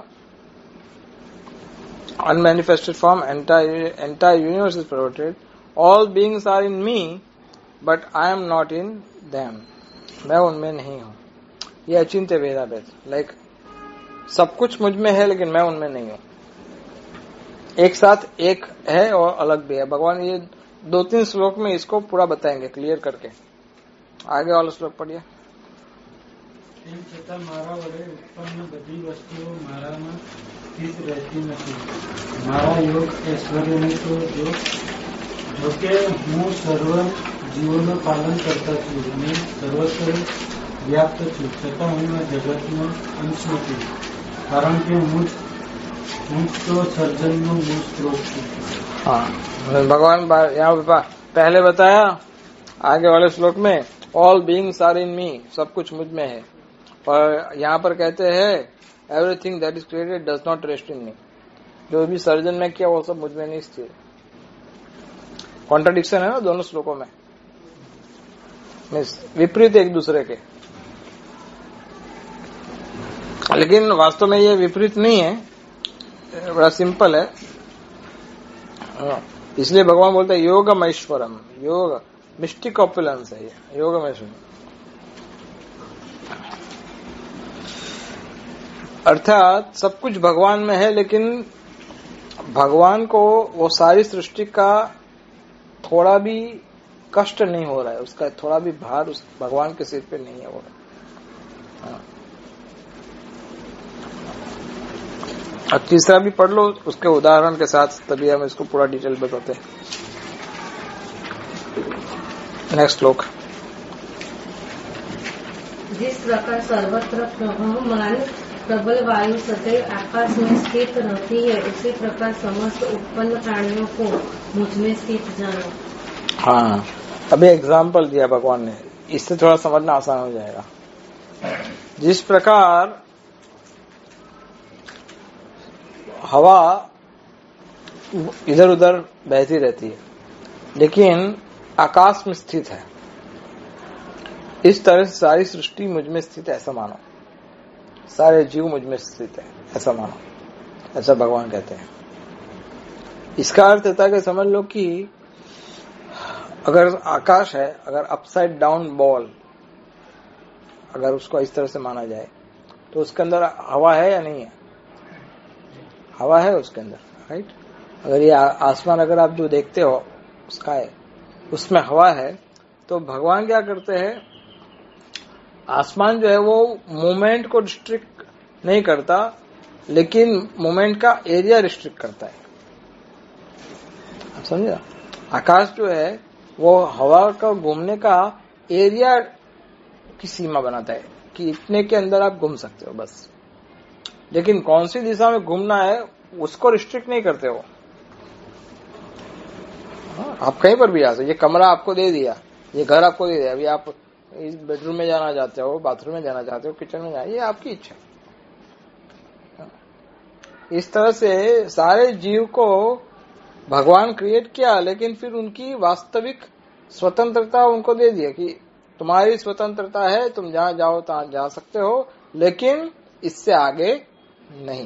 unmanifested form, entire universe is pervaded, all beings are in me but I am not in them, मैं उनमें नहीं हूं। ये अचिंत्य भेदाभेद, लाइक सब कुछ मुझ में है लेकिन मैं उनमें नहीं हूं। एक साथ एक है और अलग भी है। भगवान ये 2-3 श्लोक में इसको पूरा बताएंगे क्लियर करके। आगे वाला श्लोक पढ़िए। તેમ છતાં મારા વડે ઉત્પન્ન બધી વસ્તુઓ મારામાં સ્થિત રહેતી નથી. મારા યોગ ઐશ્વર્યને તો જો કે હું સર્વ જીવોનું પાલન કરતા છું અને સર્વત્ર વ્યાપ્ત છું, છતાં હું આ જગતનો અંશ નથી, કારણ કે હું તો સર્જનનો મૂળ સ્ત્રોત છું. हाँ, भगवान यहाँ पहले बताया, आगे वाले श्लोक में all beings are in me, सब कुछ मुझ में है। और यहाँ पर कहते हैं everything that is created does not rest in me, जो भी सर्जन ने किया वो सब मुझ में नहीं स्थिर। कॉन्ट्राडिक्शन है ना दोनों श्लोकों में, विपरीत एक दूसरे के। लेकिन वास्तव में ये विपरीत नहीं है, बड़ा सिंपल है। इसलिए भगवान बोलते हैं योगमैश्वरम, योग मिस्टिक ऑपुलेंस है ये, योगमैश्वरम। अर्थात सब कुछ भगवान में है, लेकिन भगवान को वो सारी सृष्टि का थोड़ा भी कष्ट नहीं हो रहा है, उसका थोड़ा भी भार उस भगवान के सिर पे नहीं है वो। अब तीसरा भी पढ़ लो उसके उदाहरण के साथ, तभी हम इसको पूरा डिटेल बताते हैं। नेक्स्ट श्लोक। जिस प्रकार सर्वत्र प्रवहमान प्रबल वायु सदैव आकाश में स्थित रहती है, उसी प्रकार समस्त उत्पन्न प्राणियों को मुझ में स्थित जानो। हाँ, अभी एग्जाम्पल दिया भगवान ने, इससे थोड़ा समझना आसान हो जाएगा। जिस प्रकार हवा इधर उधर बहती रहती है लेकिन आकाश में स्थित है, इस तरह से सारी सृष्टि मुझ में स्थित है ऐसा मानो, सारे जीव मुझ में स्थित है ऐसा मानो, ऐसा भगवान कहते हैं। इसका अर्थ होता है कि समझ लो कि अगर आकाश है, अगर अपसाइड डाउन बॉल, अगर उसको इस तरह से माना जाए तो उसके अंदर हवा है या नहीं है? हवा है उसके अंदर, राइट। अगर ये आसमान अगर आप जो देखते हो स्काई, उसमें हवा है, तो भगवान क्या करते हैं, आसमान जो है वो मूवमेंट को रिस्ट्रिक्ट नहीं करता, लेकिन मूवमेंट का एरिया रिस्ट्रिक्ट करता है। आप समझे? आकाश जो है वो हवा का घूमने का एरिया की सीमा बनाता है कि इतने के अंदर आप घूम सकते हो बस, लेकिन कौन सी दिशा में घूमना है उसको रिस्ट्रिक्ट नहीं करते हो। आप कहीं पर भी आ सकते, ये कमरा आपको दे दिया, ये घर आपको दे दिया, अभी आप इस बेडरूम में जाना चाहते हो, बाथरूम में जाना चाहते हो, किचन में जाना, ये आपकी इच्छा। इस तरह से सारे जीव को भगवान क्रिएट किया, लेकिन फिर उनकी वास्तविक स्वतंत्रता उनको दे दिया कि तुम्हारी स्वतंत्रता है, तुम जहां जाओ तहां जा सकते हो, लेकिन इससे आगे नहीं।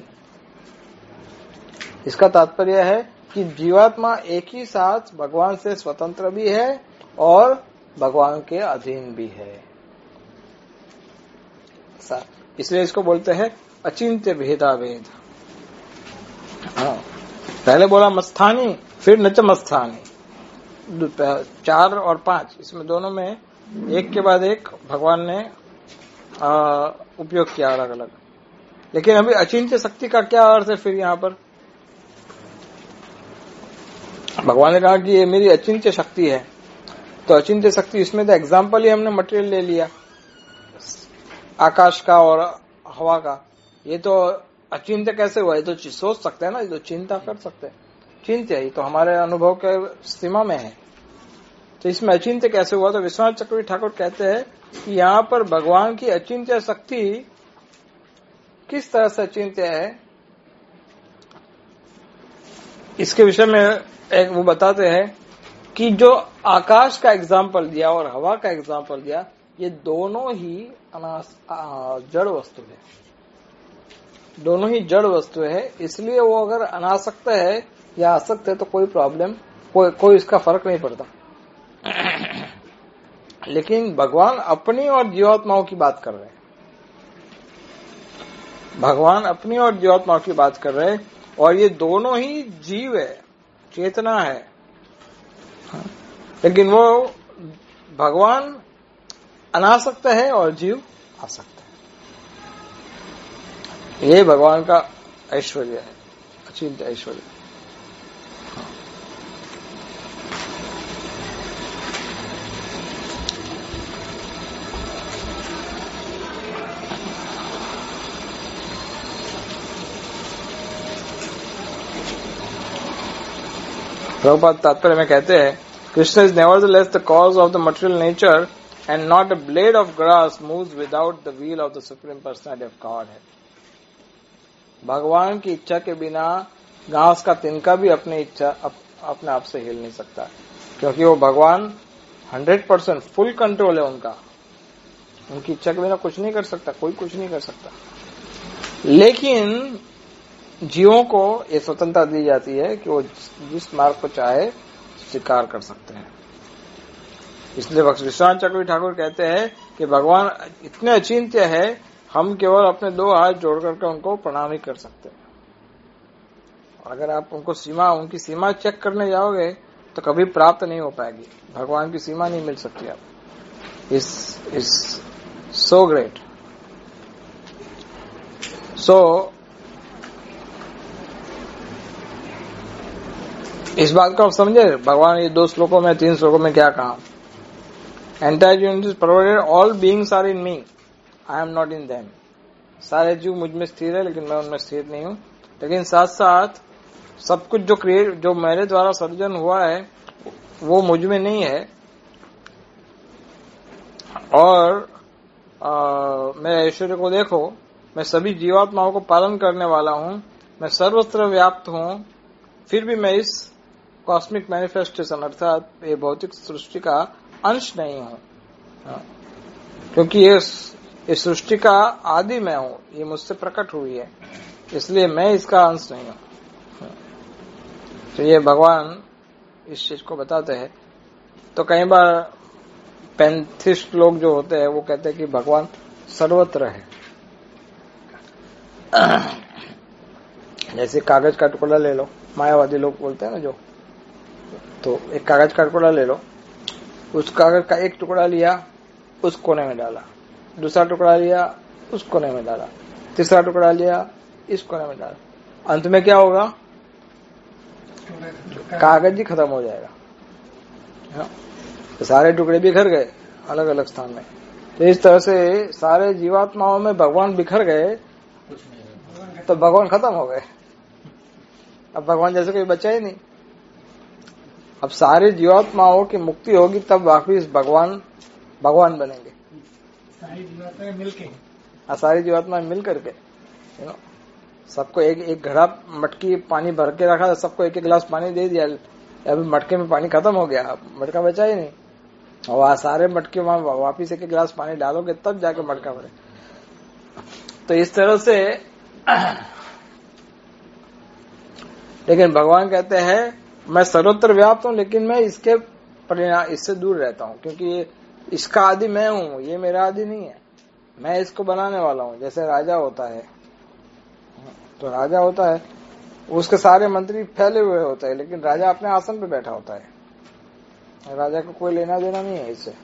इसका तात्पर्य है कि जीवात्मा एक ही साथ भगवान से स्वतंत्र भी है और भगवान के अधीन भी है। इसलिए इसको बोलते हैं अचिंत्य भेदाभेद। हाँ, पहले बोला मस्थानी, फिर नच मस्थानी, 4 और 5, इसमें दोनों में एक के बाद एक भगवान ने उपयोग किया अलग अलग। लेकिन अभी अचिंत्य शक्ति का क्या अर्थ है? फिर यहाँ पर भगवान ने कहा कि ये मेरी अचिंत्य शक्ति है, तो अचिंत्य शक्ति, इसमें तो एग्जाम्पल ही हमने मटेरियल ले लिया आकाश का और हवा का। ये तो अचिंत्य कैसे हुआ? ये तो सोच सकते हैं ना, ये तो चिंता कर सकते हैं। चिंत्य ही तो हमारे अनुभव के सीमा में है, तो इसमें अचिंत्य कैसे हुआ? तो विश्वनाथ चक्रवर्ती ठाकुर कहते हैं कि यहाँ पर भगवान की अचिंत्य शक्ति किस तरह से अचिंत्य है, इसके विषय में एक वो बताते हैं कि जो आकाश का एग्जाम्पल दिया और हवा का एग्जाम्पल दिया, ये दोनों ही जड़ वस्तु है, दोनों ही जड़ वस्तु है। इसलिए वो अगर अनासक्त है या आसक्त है तो कोई प्रॉब्लम, कोई इसका फर्क नहीं पड़ता। लेकिन भगवान अपनी और जीवात्माओं की बात कर रहे हैं, भगवान अपनी और जीवात्माओं की बात कर रहे हैं, और ये दोनों ही जीव है, चेतना है। लेकिन वो भगवान अनासक्त है और जीव आसक्त है। ये भगवान का ऐश्वर्य है, अचिंत्य ऐश्वर्य। प्रभुपाद तात्पर्य में कहते हैं, Krishna is nevertheless the cause of the material nature and not a blade of grass moves without the will of the supreme personality of God है। भगवान की इच्छा के बिना घास का तिनका भी अपनी इच्छा अपने आप से हिल नहीं सकता, क्योंकि वो भगवान 100% फुल कंट्रोल है उनका, उनकी इच्छा के बिना कुछ नहीं कर सकता, कोई कुछ नहीं कर सकता। लेकिन जीवों को ये स्वतंत्रता दी जाती है कि वो जिस मार्ग को चाहे स्वीकार कर सकते हैं। इसलिए विश्वनाथ चक्रवर्ती ठाकुर कहते हैं कि भगवान इतने अचिंत्य है, हम केवल अपने 2 हाथ जोड़ करके उनको प्रणाम ही कर सकते हैं। अगर आप उनकी सीमा चेक करने जाओगे तो कभी प्राप्त नहीं हो पाएगी। भगवान की सीमा नहीं मिल सकती। आप इस सो ग्रेट। सो इस बात को आप समझे, भगवान ये 2 श्लोकों में 3 श्लोकों में क्या कहा? Entire unit is provided, all beings are in me, I am not in them. सारे जीव मुझ में स्थिर है लेकिन मैं उनमें स्थिर नहीं हूं। लेकिन साथ साथ सब कुछ जो मेरे द्वारा सर्जन हुआ है वो मुझ में नहीं है। और मेरे ऐश्वर्य को देखो, मैं सभी जीवात्माओं को पालन करने वाला हूं, मैं सर्वत्र व्याप्त हूं, फिर भी मैं इस कॉस्मिक मैनिफेस्टेशन अर्थात ये भौतिक सृष्टि का अंश नहीं हूं, क्योंकि ये सृष्टि का आदि मैं हूं, ये मुझसे प्रकट हुई है, इसलिए मैं इसका अंश नहीं हूं। तो ये भगवान इस चीज को बताते हैं। तो कई बार पैंथिस्ट लोग जो होते हैं वो कहते हैं कि भगवान सर्वत्र है। जैसे कागज का टुकड़ा ले लो, मायावादी लोग बोलते हैं ना जो, तो एक कागज का टुकड़ा ले लो, उस कागज का एक टुकड़ा लिया, उस कोने में डाला, दूसरा टुकड़ा लिया, उस कोने में डाला, तीसरा टुकड़ा लिया, इस कोने में डाला, अंत में क्या होगा? कागज ही खत्म हो जाएगा। तो सारे टुकड़े बिखर गए अलग अलग स्थान में। तो इस तरह से सारे जीवात्माओं में भगवान बिखर गए तो भगवान खत्म हो गए। अब भगवान जैसे कोई बचा ही नहीं। अब सारे जीवात्माओं की मुक्ति होगी तब वापिस भगवान बनेंगे। सारी जीवात्माएं मिलके, सारी जीवात्माएं मिल करके, सबको एक घड़ा मटकी पानी भर के रखा, सबको एक गिलास पानी दे दिया, अभी मटके में पानी खत्म हो गया, मटका बचा ही नहीं। और वहां सारे मटके वहां वापिस एक गिलास पानी डालोगे तब जाके मटका भरे। तो इस तरह से लेकिन भगवान कहते हैं मैं सर्वत्र व्याप्त हूं, लेकिन मैं इसके परिणाम इससे दूर रहता हूं, क्योंकि इसका आदि मैं हूं, ये मेरा आदि नहीं है, मैं इसको बनाने वाला हूं। जैसे राजा होता है, तो राजा होता है, उसके सारे मंत्री फैले हुए होते हैं, लेकिन राजा अपने आसन पे बैठा होता है, राजा को कोई लेना देना नहीं है इससे।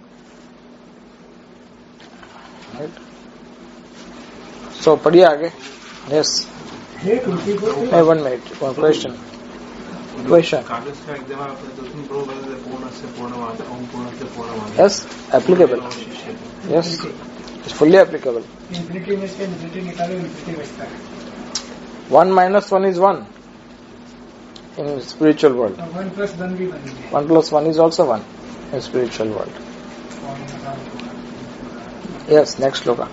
सो पढ़िए आगे। Yes, 1 minute, question. कागज का एक जगह पूर्ण से पूर्णवाद, ओम पूर्ण से पूर्णवाद। Yes, applicable. Yes, it's fully applicable. Infinity में से इंफिनिटी निकालो, इंफिनिटी बचता है। 1 - 1 is 1 in spiritual world. 1 + 1 भी बनेंगे। 1 + 1 is also 1 in spiritual world. Yes, next श्लोक।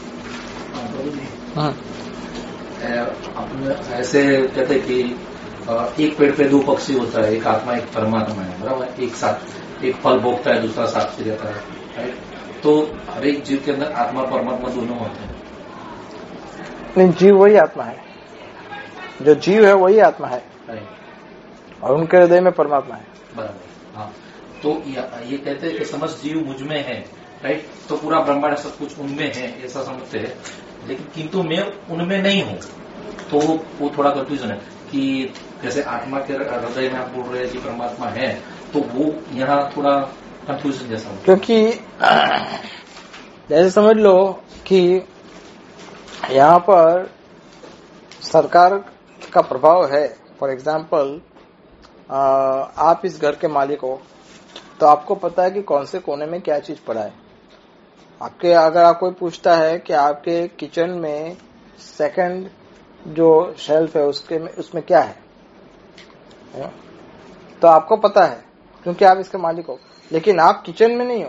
आपने ऐसे कहते कि एक पेड़ पे 2 पक्षी होता है, एक आत्मा एक परमात्मा है, बराबर। एक साथ एक फल भोगता है, दूसरा साक्षी रहता है, राइट। तो हर एक जीव के अंदर आत्मा परमात्मा दोनों होते हैं। नहीं, जीव वही आत्मा है, जो जीव है वही आत्मा है, और उनके हृदय में परमात्मा है, बराबर। हाँ, तो ये कहते हैं कि समस्त जीव मुझ में है, राइट। तो पूरा ब्रह्मांड सब कुछ उनमें है ऐसा समझते हैं, लेकिन किंतु मैं उनमें नहीं हूँ। तो वो थोड़ा कंफ्यूजन है कि जैसे आत्मा के हृदय में आप बोल रहे हैं कि परमात्मा है, तो वो यहाँ थोड़ा कंफ्यूजन जैसा हो। क्योंकि जैसे समझ लो कि यहाँ पर सरकार का प्रभाव है। फॉर एग्जाम्पल, आप इस घर के मालिक हो, तो आपको पता है कि कौन से कोने में क्या चीज पड़ा है। अगर आप कोई पूछता है कि आपके किचन में सेकंड जो शेल्फ है उसमें क्या है, तो आपको पता है क्योंकि आप इसके मालिक हो, लेकिन आप किचन में नहीं हो,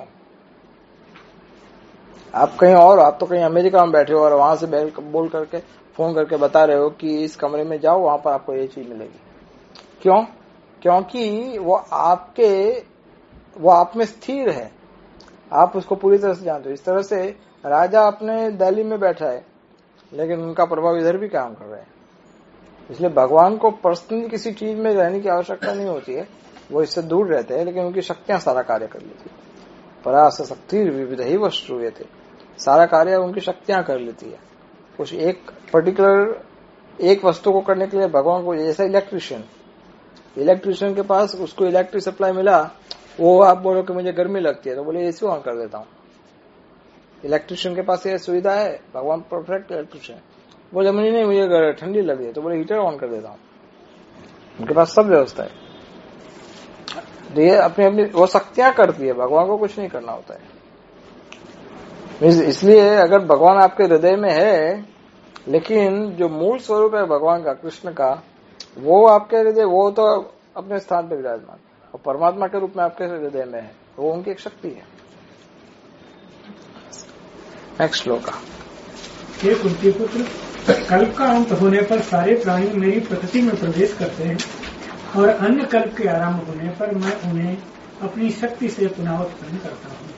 आप कहीं और, आप तो कहीं अमेरिका में बैठे हो और वहां से बोल करके फोन करके बता रहे हो कि इस कमरे में जाओ, वहां पर आपको ये चीज मिलेगी। क्यों? क्योंकि वो आप में स्थिर है, आप उसको पूरी तरह से जानते हो। इस तरह से राजा अपने दिल्ली में बैठा है लेकिन उनका प्रभाव इधर भी काम कर रहे हैं। इसलिए भगवान को पर्सनली किसी चीज में रहने की आवश्यकता नहीं होती है, वो इससे दूर रहते हैं, लेकिन उनकी शक्तियां सारा कार्य कर लेती है। परास शक्ति विविध ही वस्तु थे, सारा कार्य उनकी शक्तियां कर लेती है। कुछ एक पर्टिकुलर एक वस्तु को करने के लिए भगवान को, जैसा इलेक्ट्रिशियन के पास उसको इलेक्ट्रिक सप्लाई मिला, वो आप बोलो कि मुझे गर्मी लगती है तो बोले एसी ऑन कर देता हूं। इलेक्ट्रिशियन के पास ये सुविधा है, भगवान परफेक्ट इलेक्ट्रिशियन। बोले नहीं मुझे ठंडी लग रही है तो बोले हीटर ऑन कर देता हूं। उनके पास सब व्यवस्था है। ये अपनी अपनी वो शक्तियां करती है, भगवान को कुछ नहीं करना होता है। इसलिए अगर भगवान आपके हृदय में है, लेकिन जो मूल स्वरूप है भगवान का, कृष्ण का, वो आपके हृदय, वो तो अपने स्थान पर विराजमान, और परमात्मा के रूप में आपके हृदय में है, वो उनकी एक शक्ति है। नेक्स्ट श्लोक। हे कुंती पुत्र, कल्प का अंत होने पर सारे प्राणी मेरी प्रकृति में प्रवेश करते हैं, और अन्य कल्प के आरंभ होने पर मैं उन्हें अपनी शक्ति से पुनः उत्पन्न करता हूँ।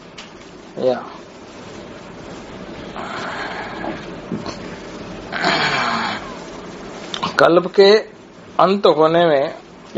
कल्प के अंत होने में,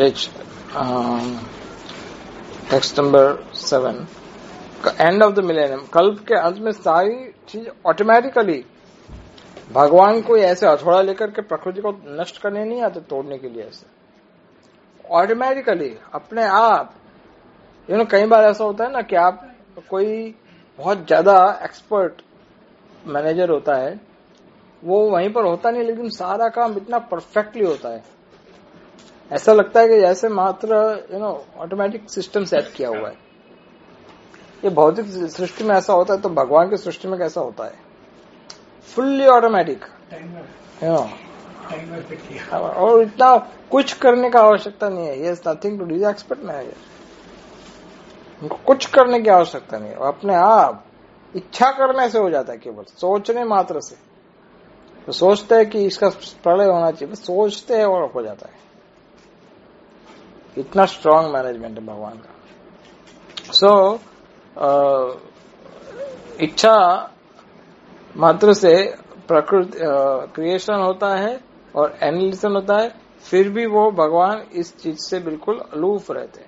text number 7, end of the millennium, कल्प के अंत में सारी चीज ऑटोमेटिकली, भगवान कोई ऐसे हथौड़ा लेकर के प्रकृति को नष्ट करने नहीं आते, तोड़ने के लिए। ऐसे ऑटोमेटिकली अपने आप, कई बार ऐसा होता है ना कि आप कोई बहुत ज्यादा एक्सपर्ट मैनेजर होता है, वो वहीं पर होता नहीं, लेकिन सारा काम इतना परफेक्टली होता है, ऐसा लगता है कि जैसे मात्र ऑटोमेटिक सिस्टम सेट किया हुआ है। ये भौतिक सृष्टि में ऐसा होता है, तो भगवान की सृष्टि में कैसा होता है? फुल्ली ऑटोमेटिक, और इतना कुछ करने का आवश्यकता नहीं है। ये nothing to do, expert manager, उनको कुछ करने की आवश्यकता नहीं है, अपने आप इच्छा करने से हो जाता है, केवल सोचने मात्र से। तो सोचते हैं कि इसका प्रलय होना चाहिए, सोचते हैं और हो जाता है। इतना स्ट्रांग मैनेजमेंट है भगवान का। इच्छा मात्र से प्रकृति क्रिएशन होता है और एनिलिसन होता है, फिर भी वो भगवान इस चीज से बिल्कुल अलूफ रहते हैं।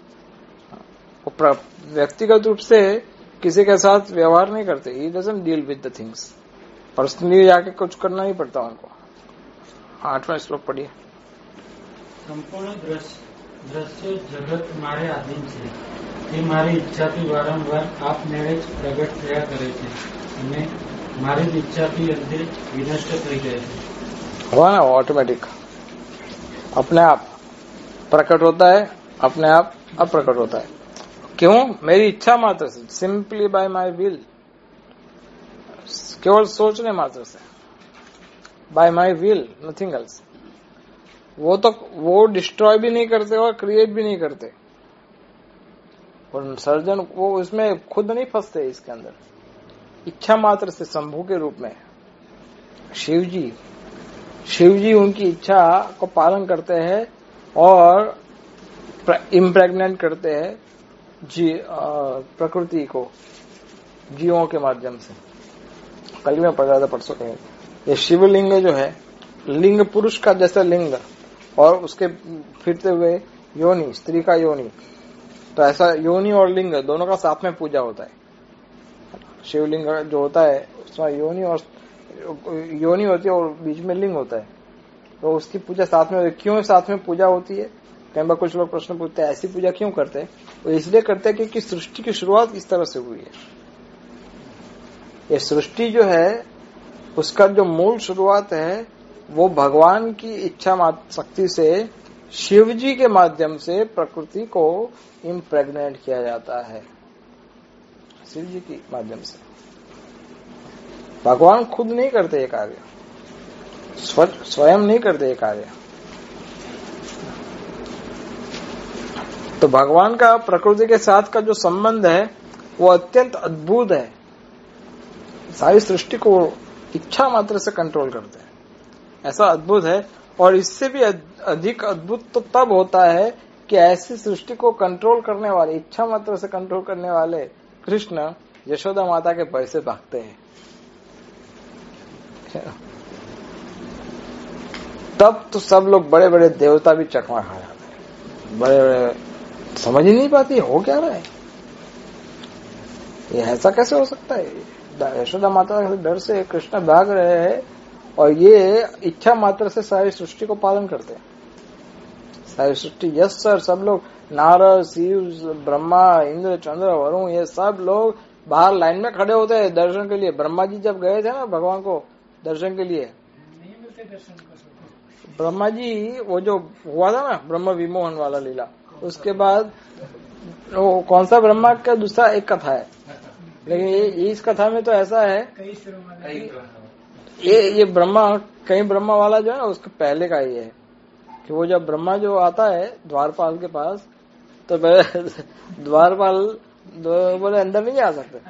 वो व्यक्तिगत रूप से किसी के साथ व्यवहार नहीं करते, he doesn't deal with the things, personally जाके कुछ करना नहीं पड़ता उनको। 8वां श्लोक पढ़िए। संपूर्ण दृश्य जगत मारे आधीन છે, તે મારી ઈચ્છાથી વારંવાર આપમેળે જ પ્રગટ થયા કરે છે અને મારી જ ઈચ્છાથી અંતે વિનષ્ટ થઈ જાય છે। हुआ ना, ऑटोमेटिक अपने आप प्रकट होता है, अपने आप अप्रकट होता है। क्यों? मेरी इच्छा मात्र से, सिंपली बाय माय विल, केवल सोचने मात्र से, by my will, nothing else. वो डिस्ट्रॉय भी नहीं करते और क्रिएट भी नहीं करते, और सर्जन वो इसमें खुद नहीं फंसते इसके अंदर। इच्छा मात्र से शंभु के रूप में शिव जी उनकी इच्छा को पालन करते हैं और इम्प्रेग्नेंट करते हैं प्रकृति को जीवों के माध्यम से। कल में पढ़ा था, परसों कहीं, ये शिवलिंग जो है, लिंग पुरुष का जैसा लिंग और उसके फिरते हुए योनि, स्त्री का योनि, तो ऐसा योनि और लिंग दोनों का साथ में पूजा होता है। शिवलिंग जो होता है उसमें योनि होती है और बीच में लिंग होता है, तो उसकी पूजा साथ में। क्यों साथ में पूजा होती है? कई बार कुछ लोग प्रश्न पूछते हैं, ऐसी पूजा क्यों करते हैं? वो इसलिए करते हैं क्योंकि सृष्टि की शुरुआत इस तरह से हुई है। ये सृष्टि जो है उसका जो मूल शुरुआत है वो भगवान की इच्छा शक्ति से, शिव जी के माध्यम से प्रकृति को इम्प्रेग्नेट किया जाता है, शिव जी के माध्यम से। भगवान खुद नहीं करते ये कार्य, स्वयं नहीं करते ये कार्य। तो भगवान का प्रकृति के साथ का जो संबंध है वो अत्यंत अद्भुत है। सारी सृष्टि को इच्छा मात्र से कंट्रोल करते हैं, ऐसा अद्भुत है। और इससे भी अधिक अद्भुत तो तब होता है कि ऐसी सृष्टि को कंट्रोल करने वाले, इच्छा मात्र से कंट्रोल करने वाले कृष्ण यशोदा माता के भय से भागते हैं। तब तो सब लोग बड़े बड़े देवता भी चकमा खा जाते हैं। बड़े बड़े समझ ही नहीं पाती हो क्या रहा है, ये ऐसा कैसे हो सकता है। यशोदा माता के डर से कृष्ण भाग रहे हैं और ये इच्छा मात्र से सारी सृष्टि को पालन करते हैं। सारी सृष्टि, यस सर, सब लोग नारद, शिव, ब्रह्मा, इंद्र, चंद्र, वरुण, ये सब लोग बाहर लाइन में खड़े होते हैं दर्शन के लिए। ब्रह्मा जी जब गए थे ना भगवान को दर्शन के लिए, ब्रह्मा जी वो जो हुआ था ना ब्रह्म विमोहन वाला लीला, उसके बाद वो कौन सा ब्रह्मा का दूसरा एक कथा है, लेकिन ये इस कथा में तो ऐसा है ये ब्रह्मा कहीं ब्रह्मा वाला जो है ना उसके पहले का ये है कि वो जब ब्रह्मा जो आता है द्वारपाल के पास तो द्वारपाल बोले अंदर नहीं जा सकते,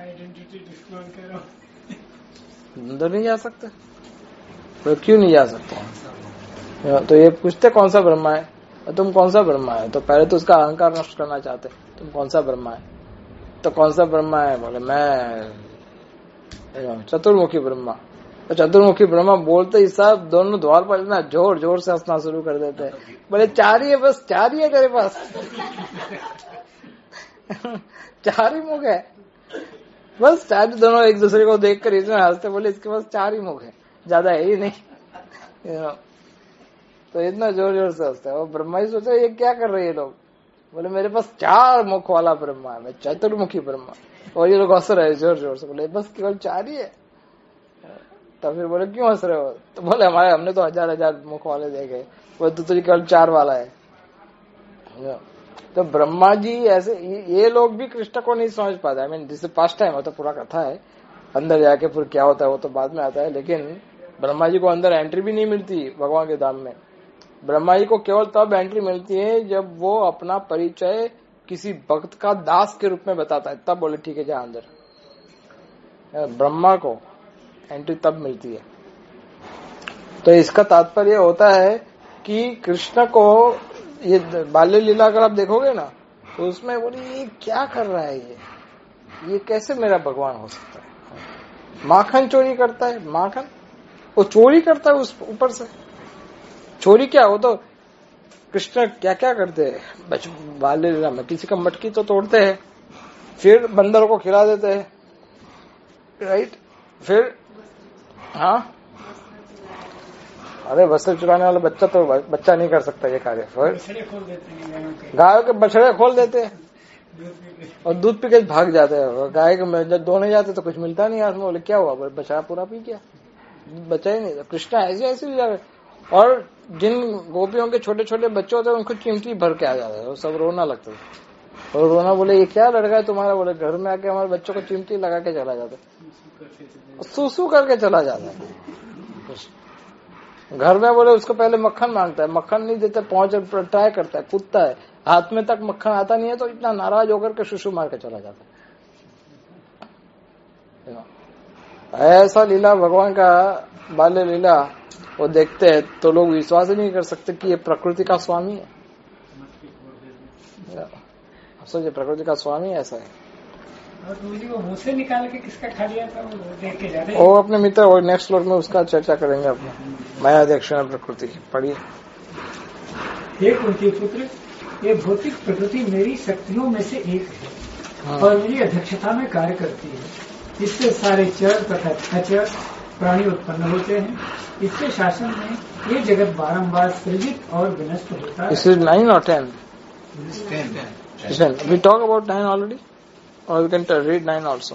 अंदर नहीं जा सकते, तो क्यों नहीं जा सकते। तो ये पूछते कौन सा ब्रह्मा है, तुम कौन सा ब्रह्मा है, तो पहले तो उसका अहंकार नष्ट करना चाहते, तुम कौन सा ब्रह्मा है, तो कौन सा ब्रह्मा है, बोले मैं चतुर्मुखी ब्रह्मा। तो चतुर्मुखी ब्रह्मा बोलते ही सब दोनों द्वार पर इतना जोर जोर से हंसना शुरू कर देते हैं। बोले 4 ही है, बस 4 ही है तेरे पास 4 ही मुख है, बस 4। दोनों एक दूसरे को देखकर इतना हंसते, बोले इसके पास 4 ही मुख है, ज्यादा है ही नहीं। तो इतना जोर जोर से हंसते हैं। और ब्रह्मा ही सोचे ये क्या कर रहे हैं ये लोग, बोले मेरे पास 4 मुख वाला ब्रह्मा है, मैं चतुर्मुखी ब्रह्मा। और ये लोग हंस रहे जोर जोर से, बोले बस केवल 4 ही है। तो फिर बोले क्यों हंस रहे हो, तो बोले हमने तो 1000 मुख वाले देखे, वो तो तुझे केवल 4 वाला है। तो ब्रह्मा जी ऐसे ये लोग भी कृष्ण को नहीं समझ पाते। I mean this is past time, वो तो पूरा कथा है, अंदर जाके फिर क्या होता है वो तो बाद में आता है। लेकिन ब्रह्मा जी को अंदर एंट्री भी नहीं मिलती भगवान के धाम में। ब्रह्मा जी को केवल तब एंट्री मिलती है जब वो अपना परिचय किसी भक्त का दास के रूप में बताता है, तब बोले ठीक है जा अंदर। ब्रह्मा को एंट्री तब मिलती है। तो इसका तात्पर्य होता है कि कृष्ण को ये बाल्य लीला अगर आप देखोगे ना तो उसमें बोले ये क्या कर रहा है, ये कैसे मेरा भगवान हो सकता है। माखन चोरी करता है, माखन वो चोरी करता है उस ऊपर से। चोरी क्या, वो तो कृष्ण क्या क्या करते हैं बाल्य लीला में, किसी का मटकी तो तोड़ते हैं, फिर बंदरों को खिला देते हैं, राइट। फिर हाँ, अरे वस्त्र चुराने वाला बच्चा नहीं कर सकता ये कार्य। फिर गायों के बछड़े खोल देते हैं और दूध पी के भाग जाते हैं। गाय के जब दोने जाते तो कुछ मिलता नहीं हाथ में, बोले क्या हुआ, बोले बछड़ा पूरा पी गया, बचा ही नहीं। कृष्ण ऐसे जा रहे। और जिन गोपियों के छोटे छोटे बच्चे होते हैं उनको चिमटी भर के आ जाते हैं, वो सब रोना लगता है। और रोना बोले ये क्या लड़का है तुम्हारा, बोले घर में आके हमारे बच्चों को चिमटी लगा के चला जाता है, सूसू करके चला जाता है। घर में बोले उसको पहले मक्खन मांगता है, मक्खन नहीं देते, पहुंच ट्राई करता है, कूदता है, हाथ में तक मक्खन आता नहीं है तो इतना नाराज होकर के सुसु मार के चला जाता है। ऐसा लीला भगवान का बाल्य लीला वो देखते हैं तो लोग विश्वास ही नहीं कर सकते कि ये प्रकृति का स्वामी है। सोचिए प्रकृति का स्वामी ऐसा है। और वो मुंह से निकाल के किसका खा लिया था वो देख के जा रहे वो अपने मित्र और नेक्स्ट स्लॉट में उसका चर्चा करेंगे अपने माया दक्षिणा प्रकृति की। पढ़िए। हे कुंती पुत्र, ये भौतिक प्रकृति मेरी शक्तियों में से एक है और मेरी अध्यक्षता में कार्य करती है। इससे सारे चर तथा अचर प्राणी उत्पन्न होते हैं। इसके शासन में ये जगत बारंबार सृजित और विनष्ट होता है। This is 9 or 10? 10. We talk about 9 already, or we can read 9 also.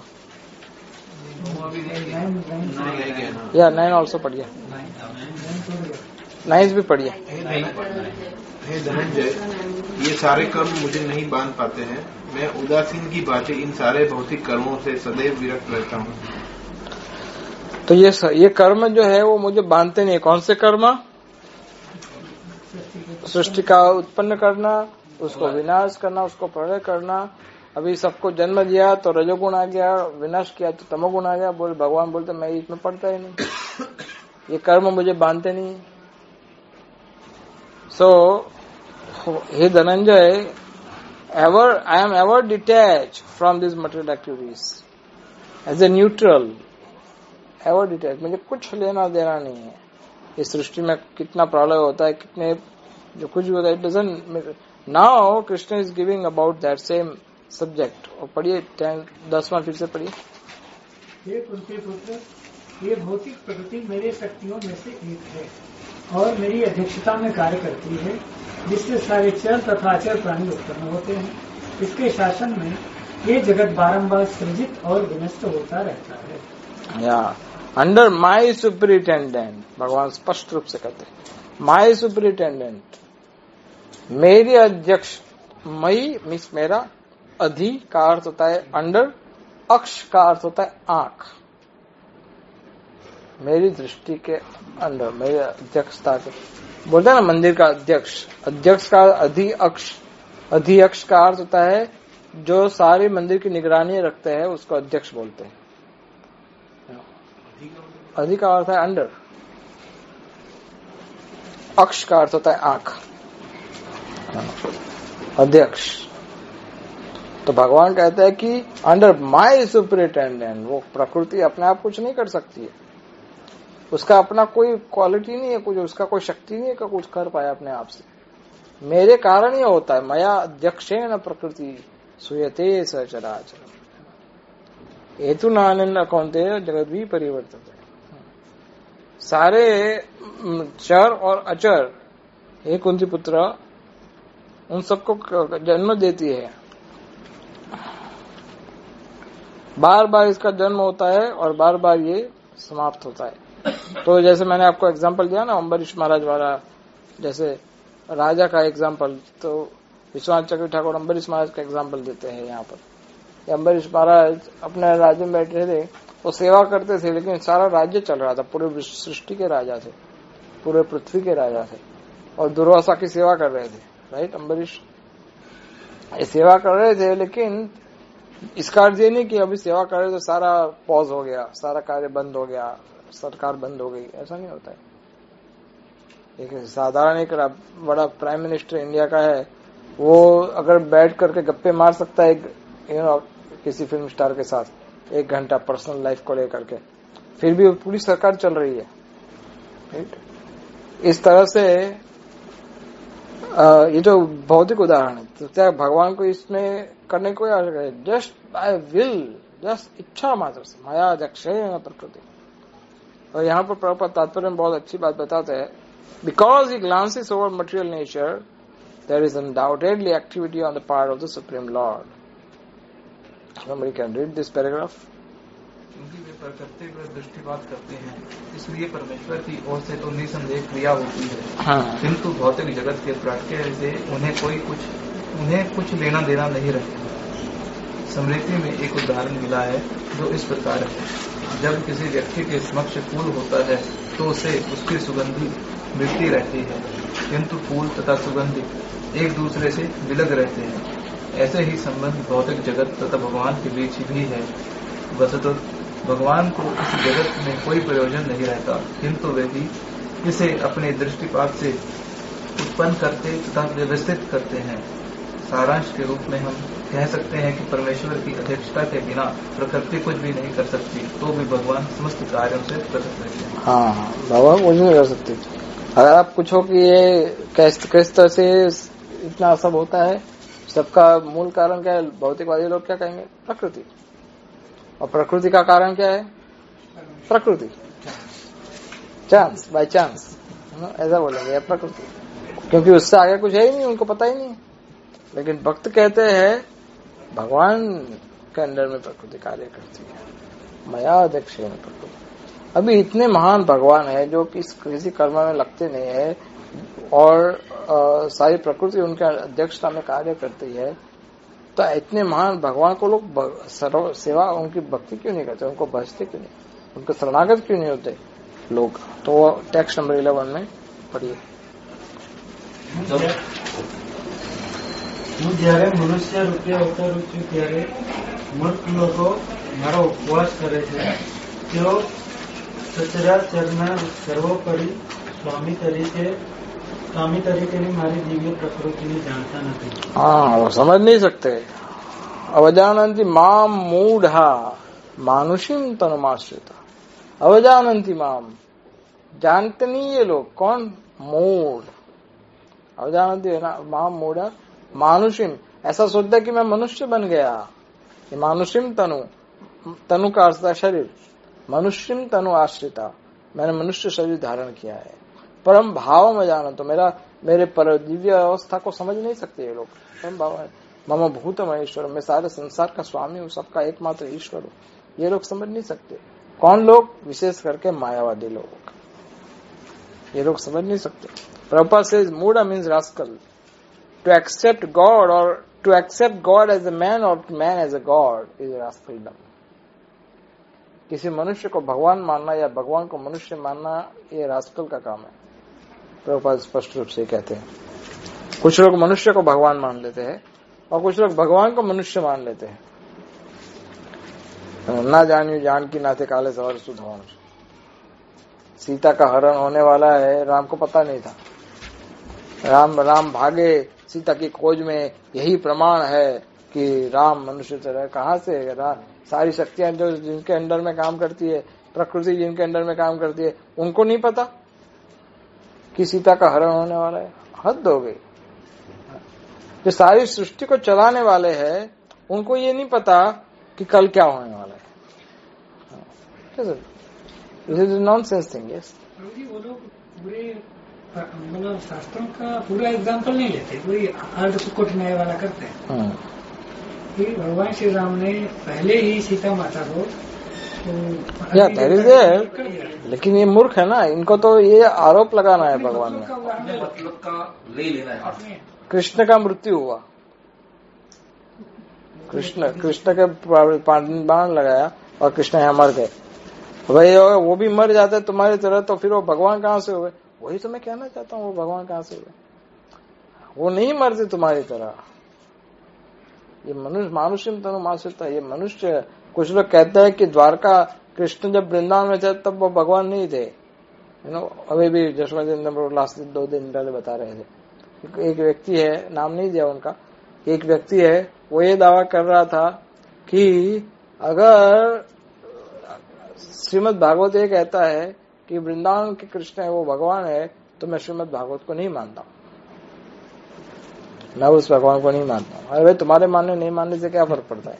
Yeah, 9 also पढ़िए, 9 भी पढ़िए। हे धनंजय, ये सारे कर्म मुझे नहीं बांध पाते हैं। मैं उदासीन की भांति इन सारे भौतिक कर्मों से सदैव विरक्त रहता हूँ। तो ये कर्म जो है वो मुझे बांधते नहीं। कौन से कर्म? सृष्टि का उत्पन्न करना, उसको विनाश करना, उसको प्रलय करना। अभी सबको जन्म दिया तो रजोगुण आ गया, विनाश किया तो तमोगुण आ गया। भगवान बोलते मैं इसमें पढ़ता ही नहीं, ये कर्म मुझे बांधते नहीं। सो हे Dhananjay, I am ever detached from these material activities as a neutral, ever detached। मुझे कुछ लेना देना नहीं है। इस सृष्टि में कितना प्रलय होता है, कितने जो कुछ भी होता है, it doesn't. Now Krishna is giving about that same subject. और पढ़िए 10वां फिर से पढ़िए। हे कुंती पुत्र, ये भौतिक प्रकृति मेरे शक्तियों में से एक है और मेरी अध्यक्षता में कार्य करती है, जिससे सारे चर तथा अचर प्राणी उत्पन्न होते हैं। इसके शासन में ये जगत बारंबार सृजित और विनष्ट होता रहता है। या अंडर माई सुपरिटेंडेंट, भगवान स्पष्ट रूप से कहते हैं माई सुपरिटेंडेंट, मेरी अध्यक्ष। मई मीन्स मेरा, अधि का अर्थ होता है अंडर, अक्ष का अर्थ होता है आंख। मेरी दृष्टि के अंडर, मेरी अध्यक्षता के, बोलते हैं ना मंदिर का अध्यक्ष। अध्यक्ष का अधि अक्ष, अधि अक्ष का अर्थ होता है जो सारे मंदिर की निगरानी रखते हैं, उसको अध्यक्ष बोलते हैं। अधि का अर्थ है अंडर, अक्ष का अर्थ होता है आंख, अध्यक्ष। तो भगवान कहते हैं कि अंडर माई सुपरिटेंडेंट, वो प्रकृति अपने आप कुछ नहीं कर सकती है, उसका अपना कोई क्वालिटी नहीं है, कुछ उसका कोई शक्ति नहीं है कि कुछ कर पाए अपने आप से। मेरे कारण ही होता है। मया अध्यक्षेण प्रकृति सुयते सचराचर हेतु नानंद कौनते जगत भी परिवर्तित है। सारे चर और अचर, हे कुंती पुत्र, उन सबको जन्म देती है। बार बार इसका जन्म होता है और बार बार ये समाप्त होता है। तो जैसे मैंने आपको एग्जांपल दिया ना अम्बरीश महाराज वाला, जैसे राजा का एग्जांपल, तो विश्वनाथ चक्रवर्ती ठाकुर अम्बरीश महाराज का एग्जांपल देते हैं यहाँ पर। अम्बरीश महाराज अपने राज्य में बैठे थे, वो सेवा करते थे, लेकिन सारा राज्य चल रहा था, पूरे सृष्टि के राजा थे, पूरे पृथ्वी के राजा थे, और दुर्वासा की सेवा कर रहे थे। राइट, अम्बरीश ये सेवा कर रहे थे, लेकिन इसका अर्थ ये नहीं कि अभी सेवा कर रहे तो सारा पॉज हो गया, सारा कार्य बंद हो गया, सरकार बंद हो गई, ऐसा नहीं होता है। एक साधारण एक बड़ा प्राइम मिनिस्टर इंडिया का है, वो अगर बैठ करके गप्पे मार सकता है किसी फिल्म स्टार के साथ 1 घंटा पर्सनल लाइफ को लेकर के, फिर भी पूरी सरकार चल रही है। राइट, इस तरह से ये जो भौतिक उदाहरण है, तो क्या भगवान को इसमें करने की कोई आवश्यकता है? जस्ट बाय विल, जस्ट इच्छा मात्र से, माया अध्यक्षेण प्रकृति। और यहाँ पर प्रभुपाद तात्पर्य में बहुत अच्छी बात बताते हैं, because he glances over material nature, there is undoubtedly activity on the part of the supreme lord. Somebody can read this paragraph. क्योंकि वे प्रकृति पर दृष्टिपात करते हैं, इसलिए परमेश्वर की ओर से तो निसंदेह क्रिया होती है, किंतु भौतिक जगत के प्रत्यय से उन्हें कुछ लेना देना नहीं रहता। स्मृति में एक उदाहरण मिला है जो इस प्रकार है, जब किसी व्यक्ति के समक्ष फूल होता है तो उसे उसकी सुगंधी मिलती रहती है, किंतु फूल तथा सुगंधी एक दूसरे से विलग रहते हैं। ऐसे ही संबंध भौतिक जगत तथा भगवान के बीच भी है। वस्तुतः भगवान को इस जगत में कोई प्रयोजन नहीं रहता, किंतु वे भी इसे अपने दृष्टिपात से उत्पन्न करते तथा व्यवस्थित करते हैं। सारांश के रूप में हम कह सकते हैं कि परमेश्वर की अध्यक्षता के बिना प्रकृति कुछ भी नहीं कर सकती, तो भी भगवान समस्त कार्यों से प्रकट रहते हैं। हाँ, भगवान कुछ नहीं कर सकते। अगर आप पूछो कि ये किस तरह से इतना सब होता है, सबका मूल कारण क्या है, भौतिकवादी लोग क्या कहेंगे? प्रकृति। और प्रकृति का कारण क्या है? प्रकृति, चांस, बाय चांस, ऐसा बोलेंगे प्रकृति, क्योंकि उससे आगे कुछ है ही नहीं, उनको पता ही नहीं। लेकिन भक्त कहते हैं भगवान के अंदर में प्रकृति कार्य करती है, मया अध्यक्षेण प्रकृति। अभी इतने महान भगवान है जो किसी कर्म में लगते नहीं है, और सारी प्रकृति उनके अध्यक्षता में कार्य करती है, तो इतने महान भगवान को लोग सेवा, उनकी भक्ति क्यों नहीं करते, उनको भजते क्यों नहीं, उनको शरणागत क्यों नहीं होते लोग? तो टेक्स्ट नंबर 11 में पढ़िए। जયારે મનુષ્ય રૂપે અવતરું છું ત્યારે મૂર્ખ લોકો મારો ઉપવાસ કરે છે, તેઓ સચરાચરના સર્વોપરી સ્વામી તરીકેની મારી દિવ્ય પ્રકૃતિને જાણતા નથી। हाँ, वो समझ नहीं सकते। अवजानन्ति माम मूढ़ा मानुषीम तनुमाश्रिता। अवजानन्ति माम, जानते नहीं ये लोग। कौन? मूढ़। अब जानते है ना, मां मूढ़ मानुषिम, ऐसा सोचता है कि मैं मनुष्य बन गया। ये मानुषिम तनु, तनु का अर्थ है शरीर, मनुष्यम तनु आश्रिता, मैंने मनुष्य शरीर धारण किया है। परम भाव में जाना, तो मेरे पर दिव्य अवस्था को समझ नहीं सकते ये लोग। परम भाव है, मम भूतम ईश्वर, मैं सारे संसार का स्वामी हूँ, सबका एकमात्र ईश्वर हूँ, ये लोग समझ नहीं सकते। कौन लोग? विशेष करके मायावादी लोग, ये लोग समझ नहीं सकते। प्रभुपाद सेज मूढ़ा means rascal. To accept God और to accept God as a man और man as a God is rascaldom. किसी मनुष्य को भगवान मानना या भगवान को मनुष्य मानना, ये रास्कल का काम है। प्रभुपाद स्पष्ट रूप से कहते हैं। कुछ लोग मनुष्य को भगवान मान लेते हैं और कुछ लोग भगवान को मनुष्य मान लेते हैं। ना जानियो जान की नाते काले सवार सुधवन। सीता का हरण होने वाला है, राम को पता नहीं था। राम भागे सीता की खोज में, यही प्रमाण है कि राम मनुष्य तरह। कहां से? सारी शक्तियां जो जिनके अंडर में काम करती है, प्रकृति जिनके अंडर में काम करती है, उनको नहीं पता कि सीता का हरण होने वाला है। हद हो गई। जो सारी सृष्टि को चलाने वाले हैं, उनको ये नहीं पता कि कल क्या होने वाला है। This is nonsense thing. Yes, वो लोग पूरे मतलब शास्त्रों का पूरा एग्जाम्पल नहीं लेते, कोई अर्ध सुकुट न्याय वाला करते हैं कि भगवान श्री राम ने पहले ही सीता माता को लेकिन ये मूर्ख है ना, इनको तो ये आरोप लगाना है भगवान में। मतलब का ले लेना है। कृष्ण का मृत्यु हुआ, कृष्ण के बाण लगाया और कृष्ण यहाँ मर गए। भाई वो भी मर जाते तुम्हारी तरह, तो फिर वो भगवान कहाँ से हुए? वही तो मैं कहना चाहता हूँ, वो भगवान कहाँ से हुए? वो नहीं मरते तुम्हारी तरह। ये मनुष्य मानुष्य तनु मासुता, ये मनुष्य। कुछ लोग कहते हैं कि द्वारका कृष्ण जब वृंदावन में थे तब वो भगवान नहीं थे। अभी भी जशवंत लास्ट 2 दिन पहले बता रहे थे। एक व्यक्ति है, नाम नहीं दिया उनका, एक व्यक्ति है, वो ये दावा कर रहा था कि अगर श्रीमद् भागवत ये कहता है कि वृंदावन के कृष्ण है वो भगवान है, तो मैं श्रीमद् भागवत को नहीं मानता, मैं उस भगवान को नहीं मानता हूं। अरे भाई, तुम्हारे मानने नहीं मानने से क्या फर्क पड़ता है?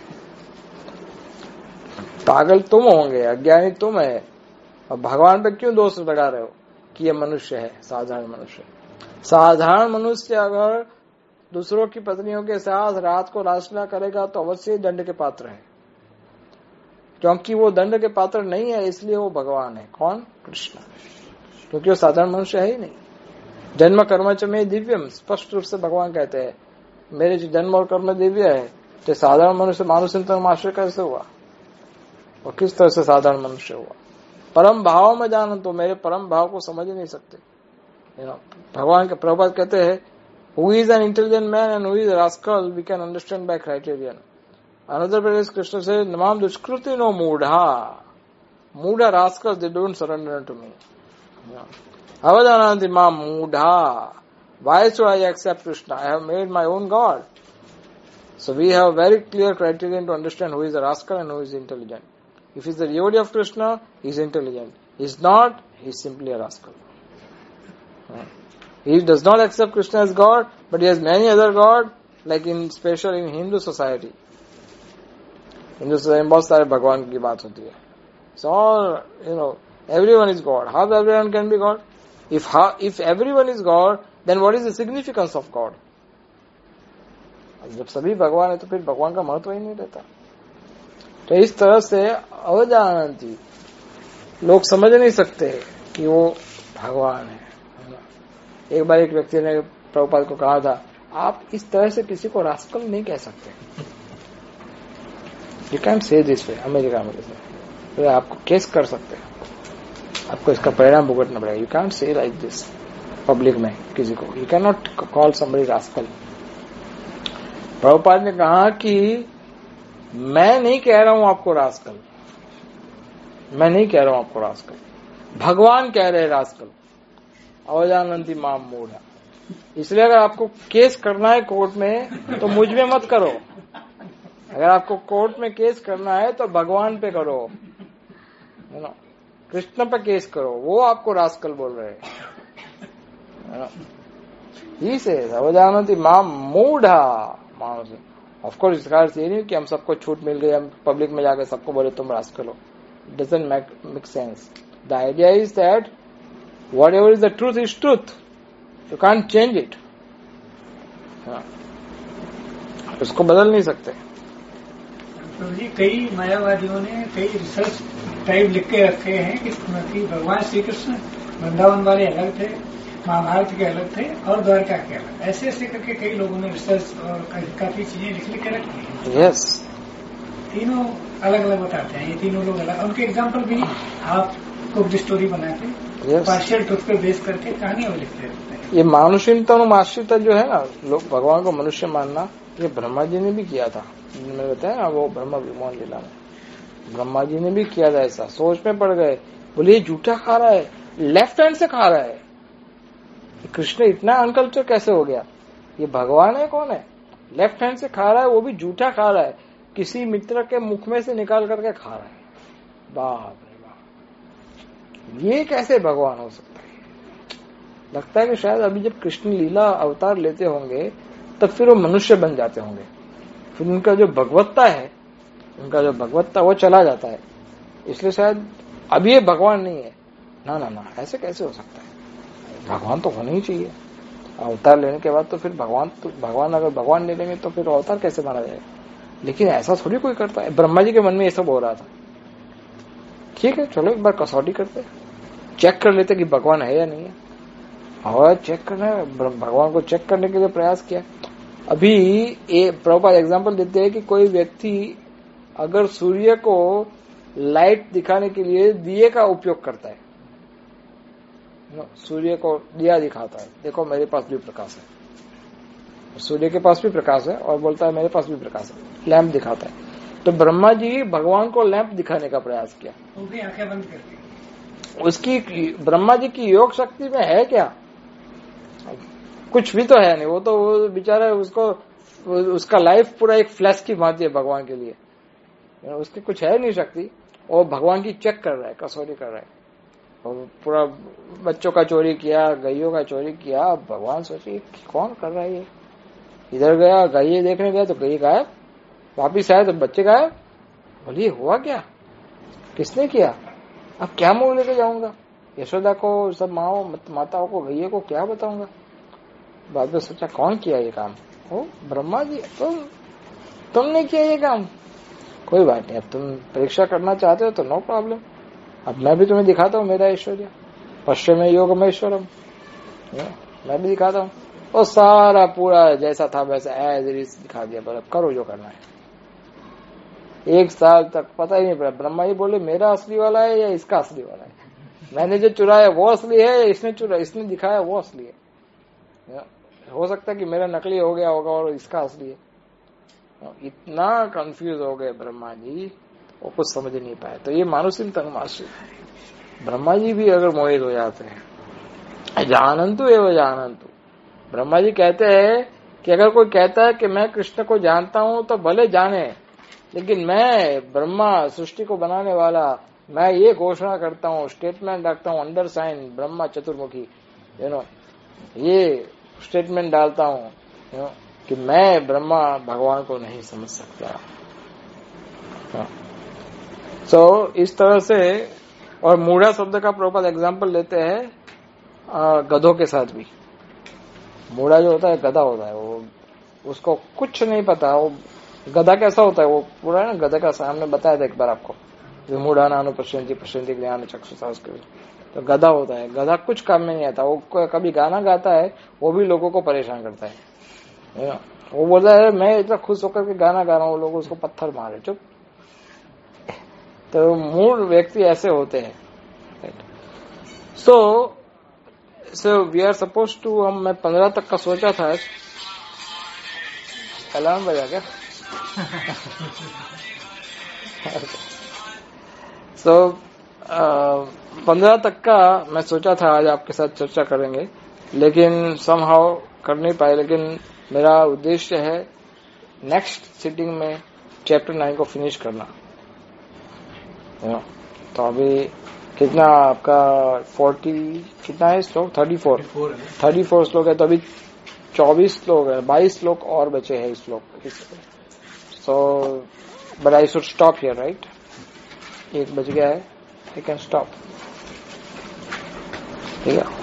पागल तुम होंगे, अज्ञानी तुम है, और भगवान पे क्यों दोष लगा रहे हो कि ये मनुष्य है, साधारण मनुष्य। साधारण मनुष्य अगर दूसरों की पत्नियों के साथ रात को रासलीला करेगा तो अवश्य ही दंड के पात्र है, क्योंकि वो दंड के पात्र नहीं है, इसलिए वो भगवान है। कौन? कृष्ण, क्योंकि वो साधारण मनुष्य है ही नहीं। जन्म कर्म च में दिव्यम, स्पष्ट रूप से भगवान कहते हैं मेरे जो जन्म और कर्म दिव्य है। तो साधारण मनुष्य मानुषिंतन आश्रय कैसे हुआ, और किस तरह से साधारण मनुष्य हुआ? परम भाव में जानो, तो मेरे परम भाव को समझ ही नहीं सकते। भगवान के प्रभुपाद कहते हैं who is an intelligent man and who is rascal we can understand by criterion. Another place Krishna says, Namam Dushkruti no Mudha. Mudha rascals, they don't surrender to me. Avadananti ma Mudha. Why should I accept Krishna? I have made my own God. So we have a very clear criterion to understand who is a rascal and who is intelligent. If he is the devotee of Krishna, he is intelligent. He is not, he is simply a rascal. He does not accept Krishna as God, but he has many other gods, like in special in Hindu society. Hindu society में बहुत सारे भगवान की बात होती है. So all, everyone is God. How everyone can be God? If everyone is God, then what is the significance of God? जब सभी भगवान है तो फिर भगवान का महत्व ही नहीं रहता. तो इस तरह से अवजानन्ति लोग समझ नहीं सकते कि वो भगवान है. एक बार एक व्यक्ति ने प्रभुपाद को कहा था, आप इस तरह से किसी को रास्कल नहीं कह सकते. You can say this way. America में तो आपको केस कर सकते हैं, आपको इसका परिणाम भुगतना पड़ेगा. You can say like this public में किसी को. You can not call somebody rascal. Prabhupada ने कहा कि मैं नहीं कह रहा हूं आपको रास्कल, मैं नहीं कह रहा हूं आपको रास्कल, भगवान कह रहे रास्कल. अवजानन्ति माम मूढ़ा. इसलिए अगर आपको केस करना है कोर्ट में तो मुझ में मत करो. अगर आपको कोर्ट में केस करना है तो भगवान पे करो. कृष्ण पे केस करो, वो आपको रास्कल बोल रहे हैं। ही से अवजानती मां मूढ़ा मानुष। ऑफकोर्स इसका अर्थ ये नहीं कि हम सबको छूट मिल गई, हम पब्लिक में जाकर सबको बोले तुम रास्कल हो। Doesn't make sense. The idea is that whatever is the truth is truth, you can't change it. उसको बदल नहीं सकते। तो जी कई मायावादियों ने कई रिसर्च टाइप लिख के रखे हैं कि भगवान श्री कृष्ण वृंदावन वाले अलग थे, महाभारत के अलग थे और द्वारका के अलग, ऐसे ऐसे करके कई लोगों ने रिसर्च और काफी चीजें लिख के रखी हैं। यस, तीनों अलग अलग बताते हैं, ये तीनों लोग अलग। उनके एग्जाम्पल भी आप कुछ स्टोरी बना के पार्शियल ट्रुथ पे बेस करके कहानियां लिखते रहते हैं। ये मानुषिकता और माश्रिता जो है ना, लोग भगवान को मनुष्य मानना, ये ब्रह्मा जी ने भी किया था। मैंने बताया ना वो ब्रह्मा विमोहन लीला में ब्रह्मा जी ने भी किया था ऐसा। सोच में पड़ गए, बोले ये जूठा खा रहा है, लेफ्ट हैंड से खा रहा है, कृष्ण इतना अनकल्चर कैसे हो गया? ये भगवान है कौन है? लेफ्ट हैंड से खा रहा है, वो भी जूठा खा रहा है, किसी मित्र के मुख में से निकाल करके खा रहा है। बाप रे बाप, ये कैसे भगवान हो सकता है? लगता है कि शायद अभी जब कृष्ण लीला अवतार लेते होंगे तब फिर वो मनुष्य बन जाते होंगे, फिर उनका जो भगवत्ता है, उनका जो भगवत्ता वो चला जाता है, इसलिए शायद अभी ये भगवान नहीं है। ना ना ना, ऐसे कैसे हो सकता है? भगवान तो होना ही चाहिए। अवतार लेने के बाद तो फिर भगवान अगर भगवान ले लेंगे तो फिर अवतार कैसे माना जाएगा? लेकिन ऐसा थोड़ी कोई करता है। ब्रह्मा जी के मन में ये सब हो रहा था। ठीक है, चलो एक बार कसौटी करते, चेक कर लेते कि भगवान है या नहीं है। और चेक करना, भगवान को चेक करने के लिए प्रयास किया। अभी प्रभुपाद एग्जांपल देते हैं कि कोई व्यक्ति अगर सूर्य को लाइट दिखाने के लिए दिए का उपयोग करता है, सूर्य को दिया दिखाता है, देखो मेरे पास भी प्रकाश है, सूर्य के पास भी प्रकाश है, और बोलता है मेरे पास भी प्रकाश है, लैंप दिखाता है। तो ब्रह्मा जी भगवान को लैंप दिखाने का प्रयास किया, उनकी आंखें बंद करके। उसकी ब्रह्मा जी की योग शक्ति में है क्या? कुछ भी तो है नहीं। वो तो वो बेचारा, उसको उसका लाइफ पूरा एक फ्लैश की भांति है भगवान के लिए, उसकी कुछ है नहीं शक्ति। और भगवान की चेक कर रहा है, कसौटी कर रहा है, और पूरा बच्चों का चोरी किया, गायों का चोरी किया। भगवान सोचिए कौन कर रहा है ये? इधर गया, गाय देखने गया तो गाय गायब, वापिस आया तो बच्चे गायब। बोलिए हुआ क्या, किसने किया? अब क्या मुंह लेके जाऊंगा यशोदा को, सब माताओं को, गैये को क्या बताऊंगा? बाद में सोचा कौन किया ये काम? ओ ब्रह्मा जी, तुमने किया ये काम। कोई बात नहीं, अब तुम परीक्षा करना चाहते हो तो नो प्रॉब्लम, अब मैं भी तुम्हें दिखाता हूँ मेरा ऐश्वर्य, पश्चिम योग ऐश्वरम, मैं भी दिखाता हूँ। और सारा पूरा जैसा था वैसा एज इट इज दिखा दिया, बोला करो जो करना है। 1 साल तक पता ही नहीं पड़ा। ब्रह्मा जी बोले मेरा असली वाला है या इसका असली वाला है? मैंने जो चुराया वो असली है या इसने दिखाया वो असली है? हो सकता है कि मेरा नकली हो गया होगा और इसका असली है। इतना कंफ्यूज हो गए ब्रह्मा जी, वो कुछ समझ नहीं पाए। तो ये मानुषिक तन्माशी, ब्रह्मा जी भी अगर मोहित हो जाते हैं। जानंतु एवं जानंतु, ब्रह्मा जी कहते हैं कि अगर कोई कहता है कि मैं कृष्ण को जानता हूं तो भले जाने, लेकिन मैं ब्रह्मा सृष्टि को बनाने वाला, मैं ये घोषणा करता हूँ, स्टेटमेंट रखता हूँ, अंडर साइन ब्रह्मा चतुर्मुखी, ये स्टेटमेंट डालता हूँ कि मैं ब्रह्मा भगवान को नहीं समझ सकता। सो इस तरह से। और मूढ़ा शब्द का प्रॉपर एग्जाम्पल लेते हैं गधों के साथ भी। मूढ़ा जो होता है गधा होता है, वो उसको कुछ नहीं पता। वो गधा कैसा होता है, वो पूरा ना गधा का सामने बताया था एक बार आपको, विमूढ़ा नानु पश्यन्ति ज्ञान चक्षुषा, तो गधा होता है। गधा कुछ काम में नहीं आता। वो कभी गाना गाता है, वो भी लोगों को परेशान करता है। वो बोलता है मैं इतना खुश होकर के गाना गा रहा हूँ, लोग उसको पत्थर मारे, चुप। तो मूल व्यक्ति ऐसे होते हैं। So we are suppose to, मैं 15 तक का सोचा था। अलार्म बजा क्या? सो 15 तक का मैं सोचा था आज आपके साथ चर्चा करेंगे, लेकिन समहाउ कर नहीं पाए। लेकिन मेरा उद्देश्य है नेक्स्ट सिटिंग में चैप्टर 9 को फिनिश करना। तो अभी कितना आपका 40 कितना है श्लोक 34 श्लोक है, तो अभी 24 श्लोक है, 22 श्लोक और बचे हैं इस श्लोक। So but I should stop here, right? 1 बज गया है, आई कैन स्टॉप। ठीक है,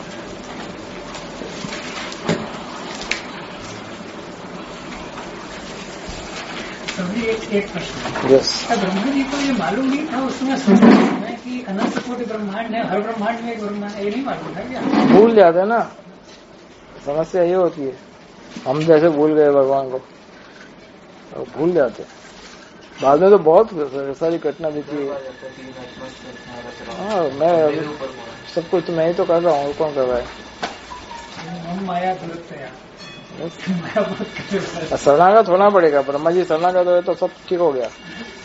एक प्रश्न। यस। ब्रह्मा जी को ये मालूम नहीं था उसमें संस्कृत में कि अनंत कोटि ब्रह्मांड है, हर ब्रह्मांड में एक ब्रह्मांड, ये नहीं मालूम था क्या? भूल जाते हैं ना, समस्या ये होती है। हम जैसे भूल गए भगवान को, तो भूल जाते हैं। बाद में तो बहुत सारी घटना बीती है। हाँ, मैं सब कुछ तो मैं ही तो कर रहा हूँ, कौन कर रहा है? माया दुरुत्तया, माया बहुत शरणागत होना पड़ेगा। ब्रह्मा जी शरणागत हुए तो सब ठीक हो गया।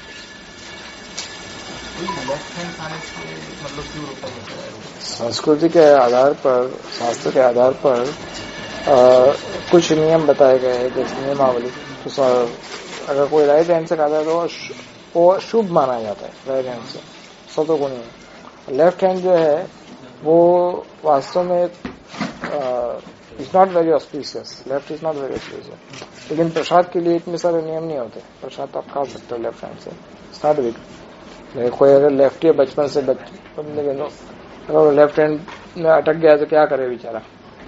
संस्कृति के आधार पर, शास्त्र के आधार पर कुछ नियम बताए गए हैं, जैसे नियमावली। तो अगर कोई राइट हैंड से खाता है तो वो शुभ माना जाता है, राइट हैंड से, सतो को नहीं। लेफ्ट हैंड जो है वो वास्तव में is not very auspicious, left is not very auspicious. लेकिन प्रसाद के लिए इतने सारे नियम नहीं होते। प्रसाद आप खा सकते हो लेफ्ट हैंड से, स्टार्ट विक। कोई अगर लेफ्ट या बचपन से अगर लेफ्ट हैंड में अटक गया तो क्या करे बेचारा।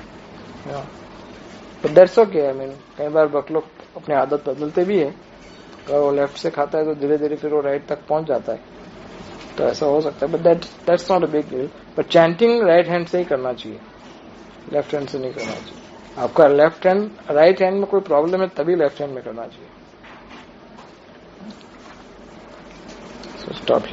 But that's okay. I mean कई बार लोग अपनी आदत बदलते भी है। अगर वो लेफ्ट से खाता है तो धीरे धीरे फिर वो राइट तक पहुंच जाता है, तो ऐसा हो सकता है। But that's not a big deal. But chanting right hand से ही करना चाहिए, लेफ्ट हैंड से नहीं करना चाहिए। आपका लेफ्ट हैंड, राइट हैंड में कोई प्रॉब्लम है तभी लेफ्ट हैंड में करना चाहिए। स्टॉप।